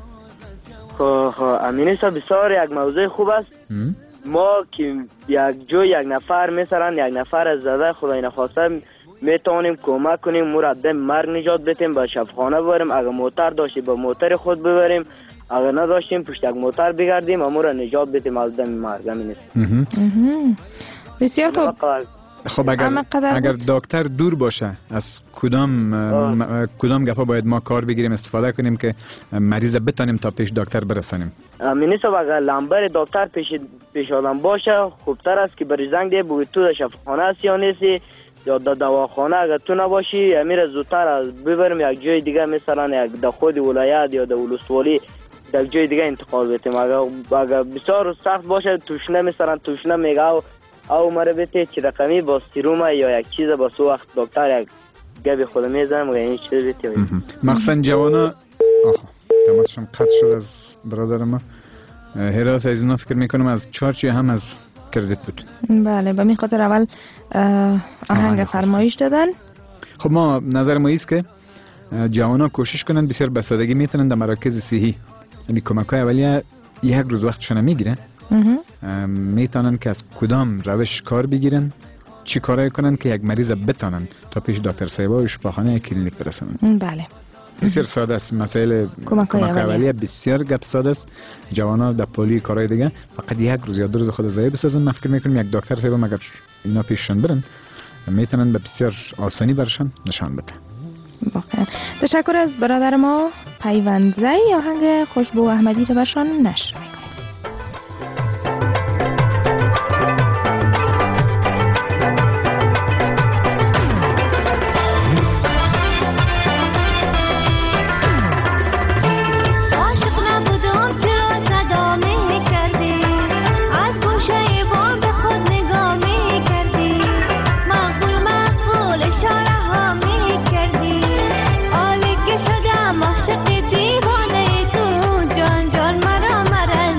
امین صاحب بسیار یک موضوع خوب است. ما که یک جای یک نفر مثلا یک نفر از زده خدای نخواسته میتونیم کمک کنیم مرد مرگ نجات بدیم، به شفاخانه ببریم. اگر موتر داشتی با موتر خود ببریم، اگر نداشتیم پشت یک موتر بگردیم امور را نجات بدیم از دم مرگ. همین است. بسیار خوب. خب اگر دکتر دور باشه از کدام گپا باید ما کار بگیریم استفاده کنیم که مریض بتونیم تا پیش دکتر برسانیم؟ امین صاحب اگر لمبر دکتر پیش آدم باشه خوبتر است که بر زنگ ده بگید تو در شفاخانه است یا نیستی یا در دواخانه. اگر تو نباشی امیر زودتر از ببریم یک جای دیگه، مثلا یک در خود ولایت یا در ولسوالی در جای دیگه انتقال بدیم. اگر بسیار سخت باشه توشنه مثلا توشنه میگه او مرا بته چی رقمی با سیروم یا یک چیز با سو وقت دکتر یک گبی خود میزنم و این چیز بته. مخصوصا جوانا تماسشم قطع شد از برادر ما هراس از اینا فکر میکنم از چارچی هم از کردیت بود. بله به می خاطر اول آهنگ فرمایش دادن. خب ما نظر ما ایست که جوانا کوشش کنن بسیار بسادگی میتونن در مراکز صحی یعنی کمک های اولیه یک روز وقتشون میگیرن، میتونن که از کدام روش کار بگیرن، چی کارای کنن که یک مریض بتونن تا پیش دکتر صاحب و شفاخانه کلینیک برسونن. بله بسیار ساده است مسائل کمک اولیه، بسیار گپ ساده است. جوانا در پولی کارهای دیگه فقط یک روز یا دو روز خود ضایع بسازن. من فکر میکنم یک دکتر صاحب مگر اینا پیششون برن میتونن به بسیار آسانی برشان نشان بده. واقعا تشکر از برادر ما پیوندزی. آهنگ خوشبو احمدی رو برشان نشر میکنیم. جان جان مرا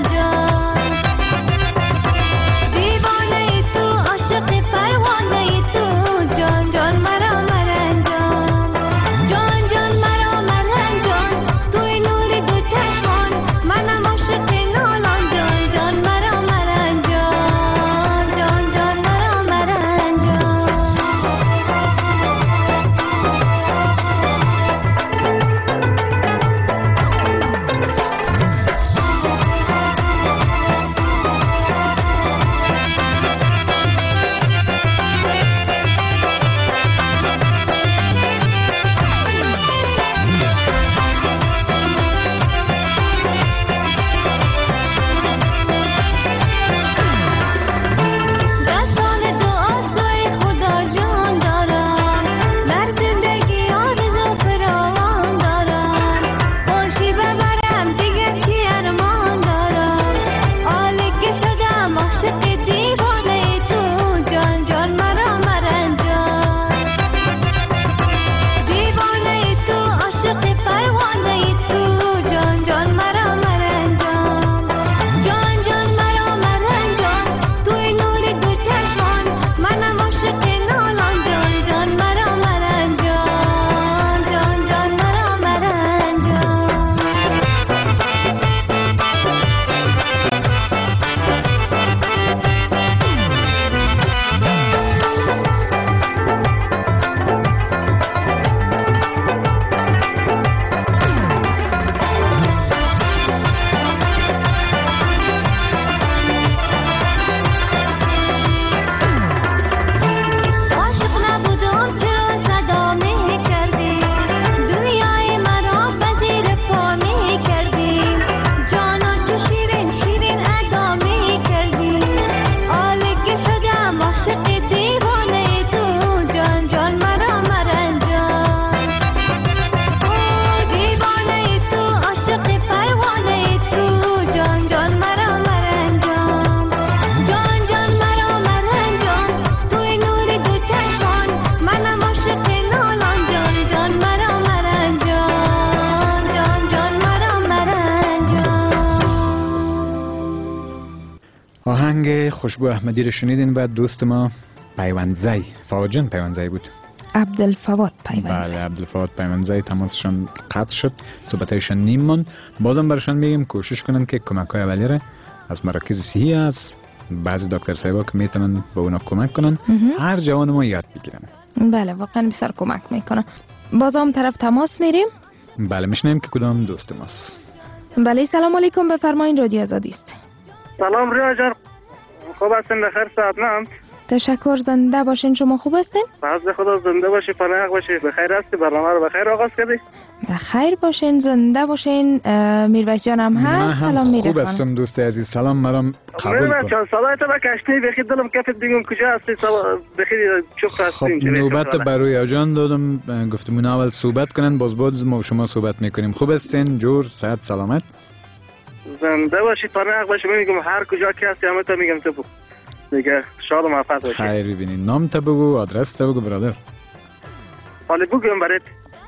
آهنگ خوشبو احمدی رو شنیدین و دوست ما پیوندزی فواجن پیوندزی بود. عبدالفواد پیوندزی. بله عبدالفواد پیوندزی تماسشان قطع شد، صحبتایشان نیم ماند. بازم برشان میگیم کوشش کنن که کمک‌های اولیه را از مراکز صحی از بعضی دکتر صاحبا که میتونن به اونا کمک کنن هر جوان ما یاد بگیرن. بله واقعا بسیار کمک میکنه. بازم طرف تماس میریم. بله میشنیم که کدام دوست ماست. بله سلام علیکم، بفرمایید رادیو آزادی است. سلام ریا جان، خوب هستین؟ بخیر سلام. تشکر، زنده باشین. شما خوب هستین؟ فضل خدا زنده باشی، پناه باشی، بخیر هستی؟ برنامه رو بخیر آغاز کردی؟ بخیر باشین، زنده باشین. میرویس جان هم هست. سلام میرسانم. خوب هستم دوست عزیز، سلام مرام قبول کن. میرویس جان صدای تو بکشتی بخی دلم کفت دیگم کجا هستی؟ بخی چوب هستیم. خب نوبت برای اجان دادم، گفتمون اول صحبت کنن باز ما شما صحبت میکنیم. خوب هستین؟ جور صحت سلامت؟ زنده باشی، پناه باشی. میگم هر کجا که هستی همه تا میگم تو دیگه شاد و موفق باشی. خیر ببینین. نام تا بگو، آدرس تا بگو برادر. حالا بگم برات.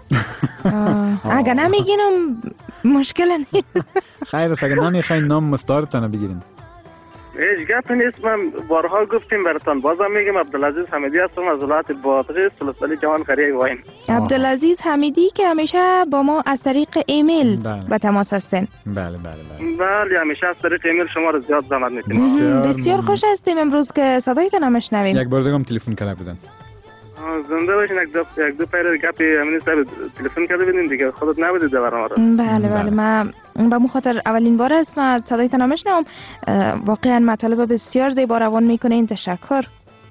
اگه نمیگینم مشکل نیست. خیر است، اگه نمیخواین نام مستعارتان بگیریم. هیچ گپ نیست، من بارها گفتیم براتون، بازم میگم عبدالعزیز حمیدی هستم از ولایت بادغیس سلسله جوان قریه واین. عبدالعزیز حمیدی که همیشه با ما از طریق ایمیل به تماس هستین. بله همیشه از طریق ایمیل شما رو زیاد زحمت میکنیم. بسیار خوش هستیم امروز که صدایتان هم بشنویم. یک بار دیگه تلفن کرده بودن. زنده باشین. یک دو پیر گپی امین صاحب تلفن کرده بودین دیگه، خودت نبودید در برنامه رو. بله من به مخاطر اولین بار است ما صدایتان هم بشنوم. واقعا مطالب بسیار زیبا روان میکنین. تشکر.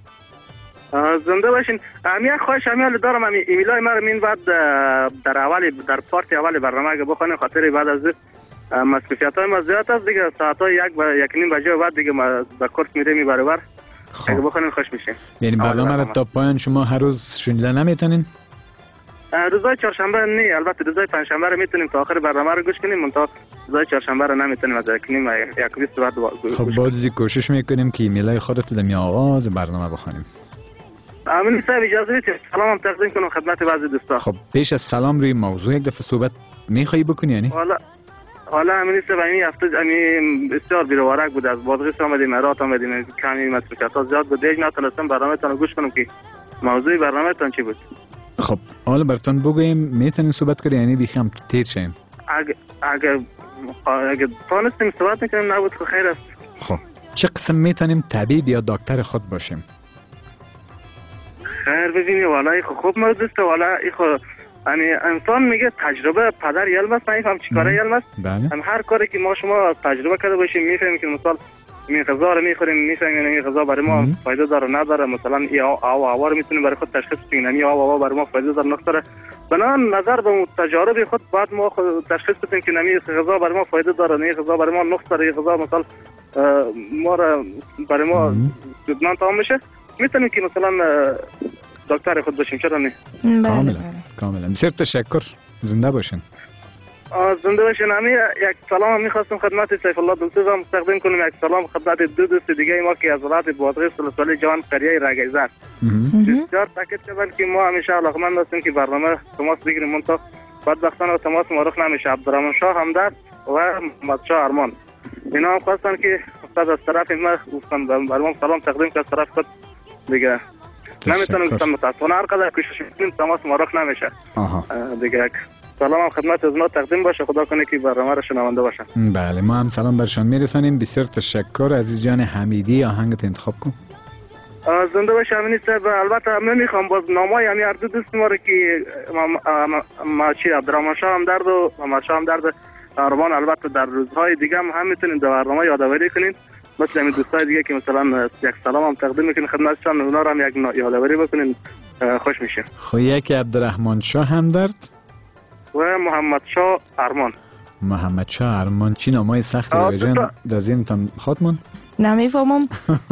زنده باشین. همین خواهش همین دارم، همین ایمیلای ما رو بعد در پارت اول برنامه اگه بخونین، خاطر بعد از مسئولیت‌های ما زیاد است دیگه، ساعت‌های 1:30 بجه بعد دیگه ما به کورس میریم برابر. اگه بخونین خوش میشه. یعنی برنامه رو تا پایان شما هر روز شنیدن نمیتونین؟ روزای چهارشنبه نه، البته روزای پنجشنبه رو میتونیم تا آخر برنامه رو گوش کنیم، منتها روزای چهارشنبه رو نمیتونیم از 1:20 بعد گوش کنیم. خب بازی کوشش میکنیم که ایمیلای خودت در آغاز برنامه بخونیم. امین صاحب اجازه بدید سلام تقدیم کنم خدمت بعضی دوستا. خب پیش از سلام روی موضوع یک دفعه صحبت میخوای بکنی یعنی؟ حالا امین صاحب این هفته بسیار بیروارک بود، از بادغیس آمدیم، هرات آمدیم، کمی مسئولیت‌ها زیاد بود، دیگه نتونستم برنامه‌تون رو گوش کنم که موضوع برنامه‌تون چی بود. خب حالا براتون بگویم میتونیم صحبت کنیم یعنی بیخم تیر شیم؟ اگه تونستیم صحبت میکنیم، نبود که خیر است. خب چه قسم میتونیم طبیب یا دکتر خود باشیم؟ خیر ببینی والا خوب موضوع است، والا یعنی انسان میگه تجربه پدر علم است، نمیفهم چیکاره علم است. هر کاری که ما شما تجربه کرده باشیم میفهمیم که مثلا این غذا رو میخوریم میفهمیم این غذا برای ما فایده داره نداره، مثلا این هوا رو میتونیم برای خود تشخیص بدیم، این هوا برای ما فایده داره نداره. بنابراین نظر به تجارب خود بعد ما تشخیص بدیم که این غذا برای ما فایده داره، این غذا برای ما نقص داره، این غذا مثلا ما را برای ما دشمن تمام میشه، میتونیم که مثلا دکتر خود باشیم. چرا نه؟ کاملا. بسیار تشکر. زنده باشین. زنده باشین. همین یک سلام میخواستم خدمت سیف الله دلسوزم تقدیم کنم، یک سلام خدمت دو دوست دیگه ما که از ولایت بادغیس سلسله جوان قریه رگیزه است. بسیار تاکید کردن که ما همیشه علاقمند هستیم که برنامه تماس بگیریم، منتها بدبختانه تماس معرف نمیشه. عبدالرحمن شاه همدرد و محمد شاه ارمان اینا هم خواستن که استاد از طرف ما گفتن برام سلام تقدیم کنم، از طرف خود دیگه نمیتونم گفتم متاسفانه هر قدر کوشش میکنیم تماس معرف نمیشه دیگه. سلام خدمت از ما تقدیم باشه، خدا کنه که برنامه رو شنونده باشن. بله ما هم سلام برشان میرسانیم. بسیار تشکر. عزیز جان حمیدی آهنگت انتخاب کن. زنده باشه امین صاحب. البته نمیخوام باز نامای یعنی هر دو دوست ما رو که ماچی عبدالرحمن شاه هم درد و محمد شاه هم درد ارمان، البته در روزهای دیگه هم میتونین در برنامه یادآوری کنین، مثل همین دوستای دیگه که مثلا یک سلام هم تقدیم میکنین خدمتشان، اونا رو هم یک یادآوری بکنین خوش میشه. خب یک عبدالرحمن شاه هم درد و محمد شاه ارمان. محمد شاه ارمان چی نامای سختی رو جان در ذهنتان خاطمون؟ نمیفهمم.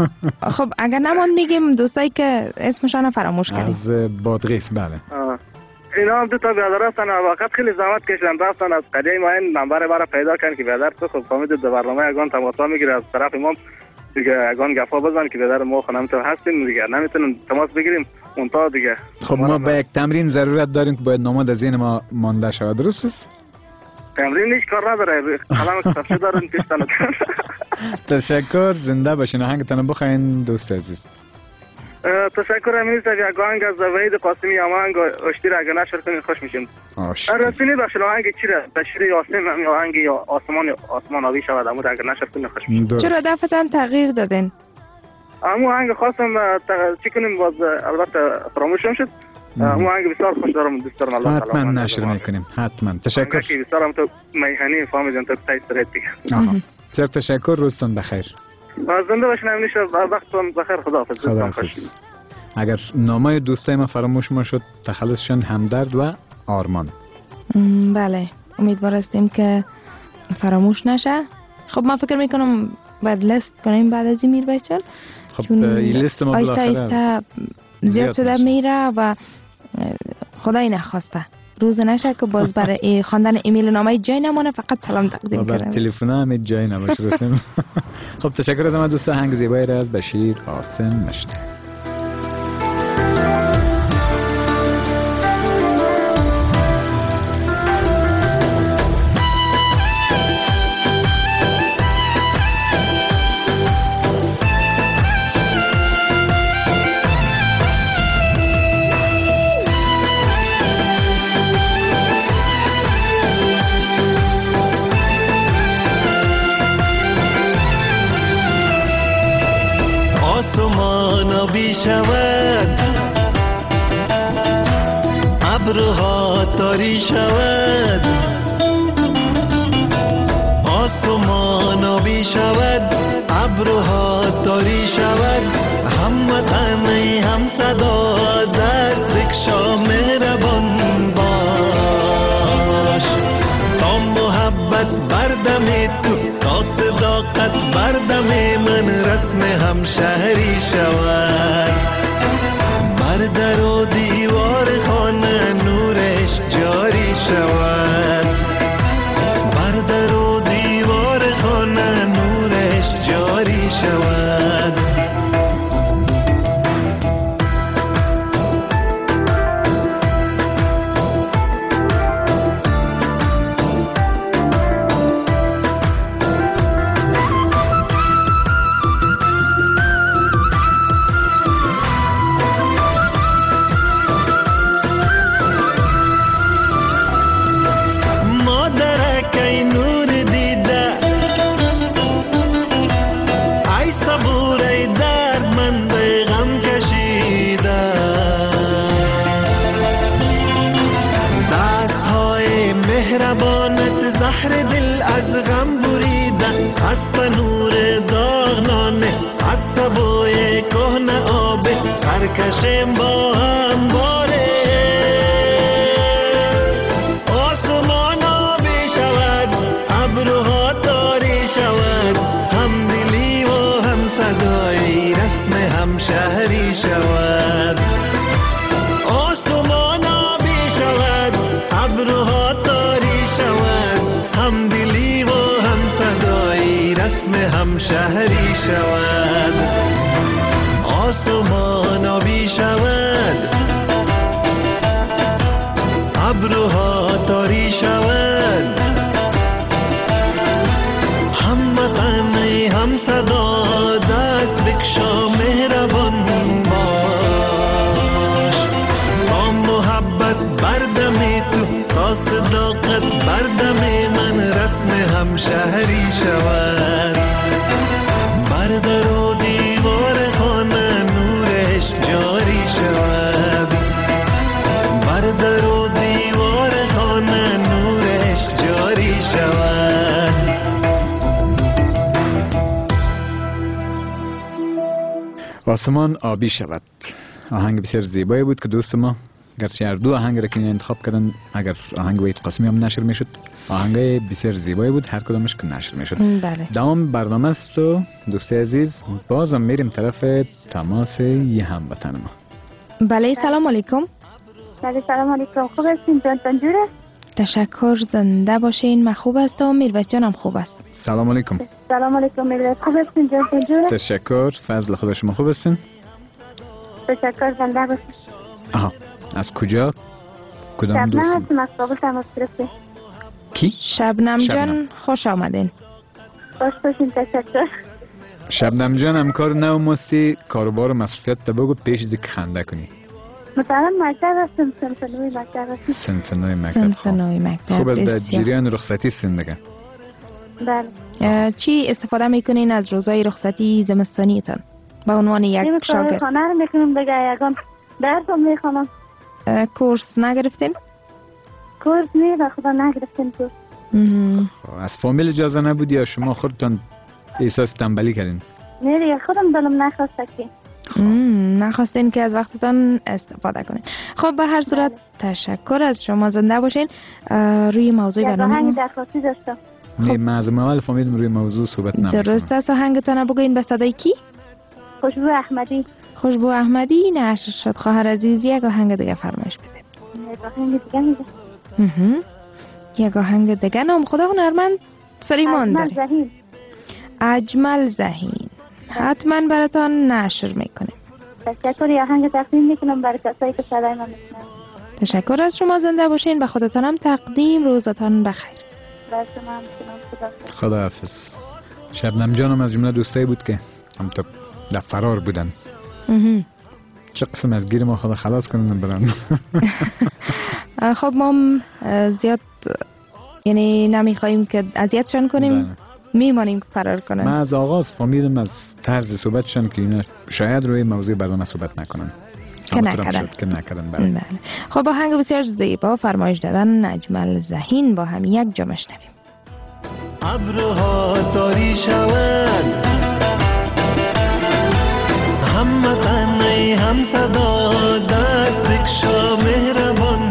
خب اگر نمان میگیم دوستایی که اسمشان فراموش کردیم. از بادغیس. بله اینا هم دو تا بیادر هستن، وقت خیلی زحمت کشیدن رفتن از قریه ما این نمبر برای پیدا کردن که بیادر تو خب فهمیدید در برنامه یگان تماس میگیره از طرف ما دیگه، یگان گفا بزن که بیادر ما خونمتون هستیم دیگه، نمیتونیم تماس بگیریم اونتا دیگه. خب ما به یک تمرین ضرورت داریم که باید نامه در ذهن ما مانده شود، درست است؟ تمرین هیچ کار نداره، قلم کتابچه دارن پیشتن. تشکر، زنده باشین. آهنگتان بخواین دوست عزیز. تشکر امیر صاحب. یک آهنگ از وحید قاسمی، آهنگ اشتی را اگه نشر کنین خوش میشیم. رسمی باشین. آهنگ چی را؟ بشیر یاسین، آهنگ یا آسمان آبی شود، امو اگه نشر کنین خوش میشیم. چرا دفعتاً تغییر دادین؟ امو آهنگ خواستم چی کنیم، باز البته فراموش شد. امو آهنگ بسیار خوش دارم، دوست دارم. الله تعالی حتما نشر میکنیم، حتما. تشکر. بسیار هم تو میهنی فامی جان تو تایید دیگه. بسیار تشکر، روزتون بخیر. زنده باشین امیر صاحب، وقتتون بخیر. خداحافظ. خداحافظ. اگر نامای دوستای ما فراموش ما شد، تخلصشان همدرد و آرمان. بله، امیدوار هستیم که فراموش نشه. خب ما فکر میکنم باید لیست کنیم بعد از این میربایس جان. خب این لیست ما بالاخره زیاد شده میره و خدای نخواسته روز نشه که باز برای خواندن ایمیل نامه جای نمونه، فقط سلام تقدیم کنم. بر تلفن هم جای نباشه رسیم. خب تشکر از من دوست. آهنگ زیبایی را از بشیر قاسم مشتی. شود ابرها تاری شود، آسمان آبی شود، ابرها تاری شود، هموطنی هم صدا دست بکشا مهربان باش، تا محبت بردم تو، تا صداقت بردم من، رسم همشهری شود، بر در و دیوار خانه نورش جاری شود، بر در و دیوار خانه نورش جاری شود. سرکشیم با هم باره، آسمان آبی شود، ابرها تاری شود، هم دلی و هم صدایی، رسم هم شهری شود، آسمان آبی شود، ابرها تاری شود، هم دلی و هم صدایی، رسم هم شهری شود، آسمان آبی شود، ابرها تاری شود، هم وطنی هم صدا دست بکشا مهربان باش، تا محبت بردم تو، تا صداقت بردم من، رسم هم شهری شود، بر در و دیوار خانه نورش جاری شود، بر در و دیوار خانه نورش جاری شود. آسمان آبی شود. آهنگ بسیار زیبایی بود که دوست ما گرچه هر دو آهنگ را که انتخاب کردن، اگر آهنگ وحید قاسمی هم نشر میشد، آهنگ بسیار زیبایی بود هر کدامش که نشر میشد. بله. دوام برنامه است و دوستی عزیز بازم میریم طرف تماس یه هموطن ما. بله سلام علیکم. بله سلام علیکم. خوب هستین جان جوره؟ تشکر، زنده باشین. من خوب هستم، میرویس جانم خوب است. سلام علیکم. سلام علیکم میرویس، خوب هستین جان جوره؟ تشکر، فضل خدا شما خوب هستین؟ تشکر، زنده باشین. آها، از کجا؟ کدام دوست؟ شبنم هستم از کابل تماس گرفتیم. کی؟ شبنم جان خوش آمدین. باش باشین، تشکر. شبنم جان همکار نو مستی کاروبار و مصرفیت تا بگو پیش از که خنده کنی. مثلا مکتب هستم، صنف نوی مکتب هستم. صنف نوی مکتب. صنف نوی مکتب. خوب است در جریان رخصتی زندگی. بله. چی استفاده میکنین از روزهای رخصتی زمستانیتان به عنوان یک شاگرد؟ خانه رو میکنم دیگه، یکان درس هم میخوانم. کورس نگرفتین؟ کورس نه، به خدا نگرفتیم کورس. از فامیل اجازه نبود یا شما خودتان احساس تنبلی کردین؟ نه دیگه، خودم دلم نخواسته که. نخواستین که از وقتتان استفاده کنین. خب به هر صورت تشکر از شما، زنده باشین. روی موضوع برنامه آهنگ درخواستی داشتم. نه من از اول فهمیدم روی موضوع صحبت نمی‌کنم. درست است. آهنگتان بگوین به صدای کی؟ خوشبو احمدی. خوشبو احمدی نشر شد. خواهر عزیز یک آهنگ دیگه فرمایش بدید. یک آهنگ دیگه میگه. یک آهنگ دیگه. نام خدا هنرمند فریمان داره. اجمل زهین. اجمل زهین. حتما براتان نشر میکنیم. تشکر. یه آهنگ تقدیم میکنم برای کسایی که صدای من میشنن. تشکر از شما، زنده باشین. به خودتان هم تقدیم. روزتان بخیر. بر شما هم خداحافظ. شبنم جانم از جمله دوستایی بود که هم تا در فرار بودن. چه قسم از گیر ما خدا خلاص کنن برن. خب ما زیاد یعنی نمیخواییم که اذیتشان کنیم. میمانیم که فرار کنن. من از آغاز فهمیدم از طرز صحبتشان که اینا شاید روی موضوع برنامه صحبت نکنن که نکردن. بله. خب با آهنگ بسیار زیبا فرمایش دادن اجمل زهین با هم یک جا بشنویم. ابروها تاری شود، هم متن ای هم صدا، دست بکشا مهربان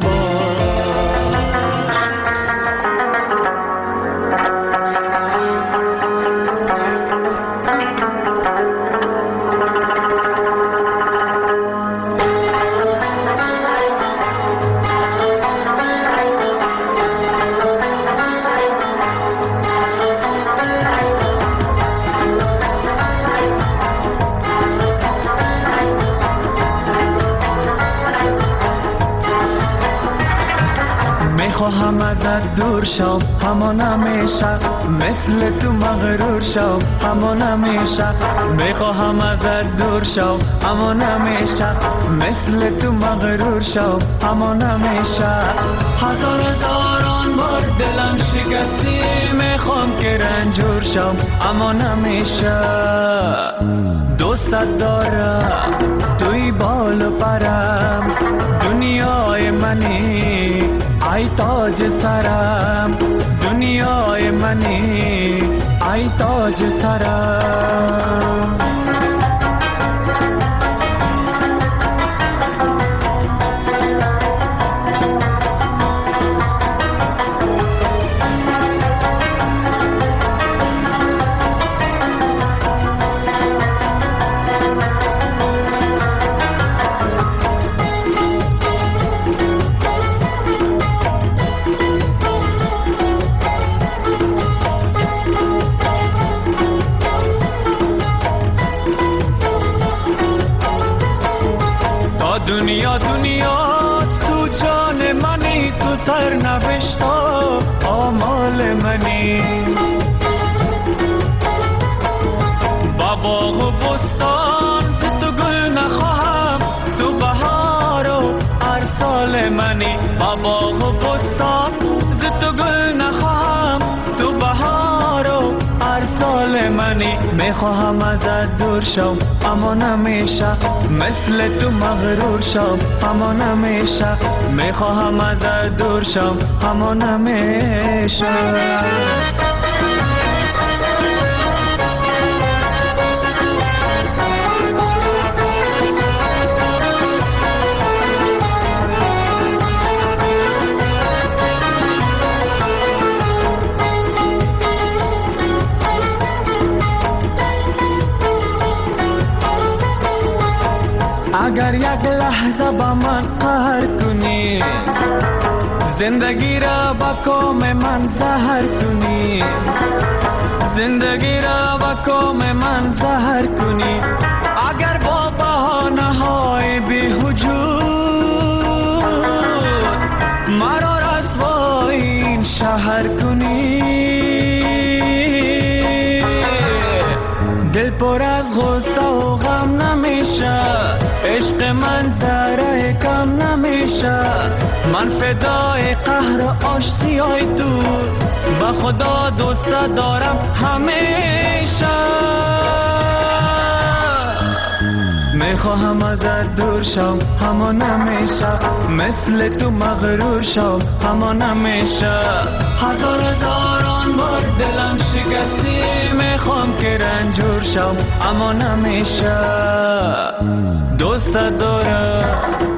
خواهم ازت دور شم همان همیشه، مثل تو مغرور شم همان همیشه. میخواهم ازت دور شم همان همیشه، مثل تو مغرور شم همان همیشه. هزاران بار دلم شکستی، میخوام که رنجور شم همان همیشه. دوستت دارم توی بال و پرم، دنیای منی ای تاج سرم، دنیای منی ای تاج سرم. دنیاست تو جان منی، تو سرنوشت آمال منی. با باغ و بستان ز تو گل نخواهم، تو بهار و ارسال منی. با باغ و بستان ز تو گل نخواهم، تو بهار و ارسال منی. میخواهم ازت دور شم اما نمیشه، مثل تو مغرور شم اما نمیشه. میخواهم ازت دور شم اما نمیشه. اگر یک لحظه با من قهر کنی، زندگی را با کام من زهر کنی، زندگی را با کام من زهر کنی. اگر با بهانه های بی‌وجود مرا رسوای این شهر کنی. پر از غصه و غم نمیشه، عشق من ذره کم نمیشه. من فدای قهر و آشتیای تو، به خدا دوست دارم همیشه. میخواهم ازت دور شم اما نمیشه، مثل تو مغرور شم اما نمیشه. هزاران بار دلم شکستی، میخوام که رنجور شم اما نمیشه. دوست دارم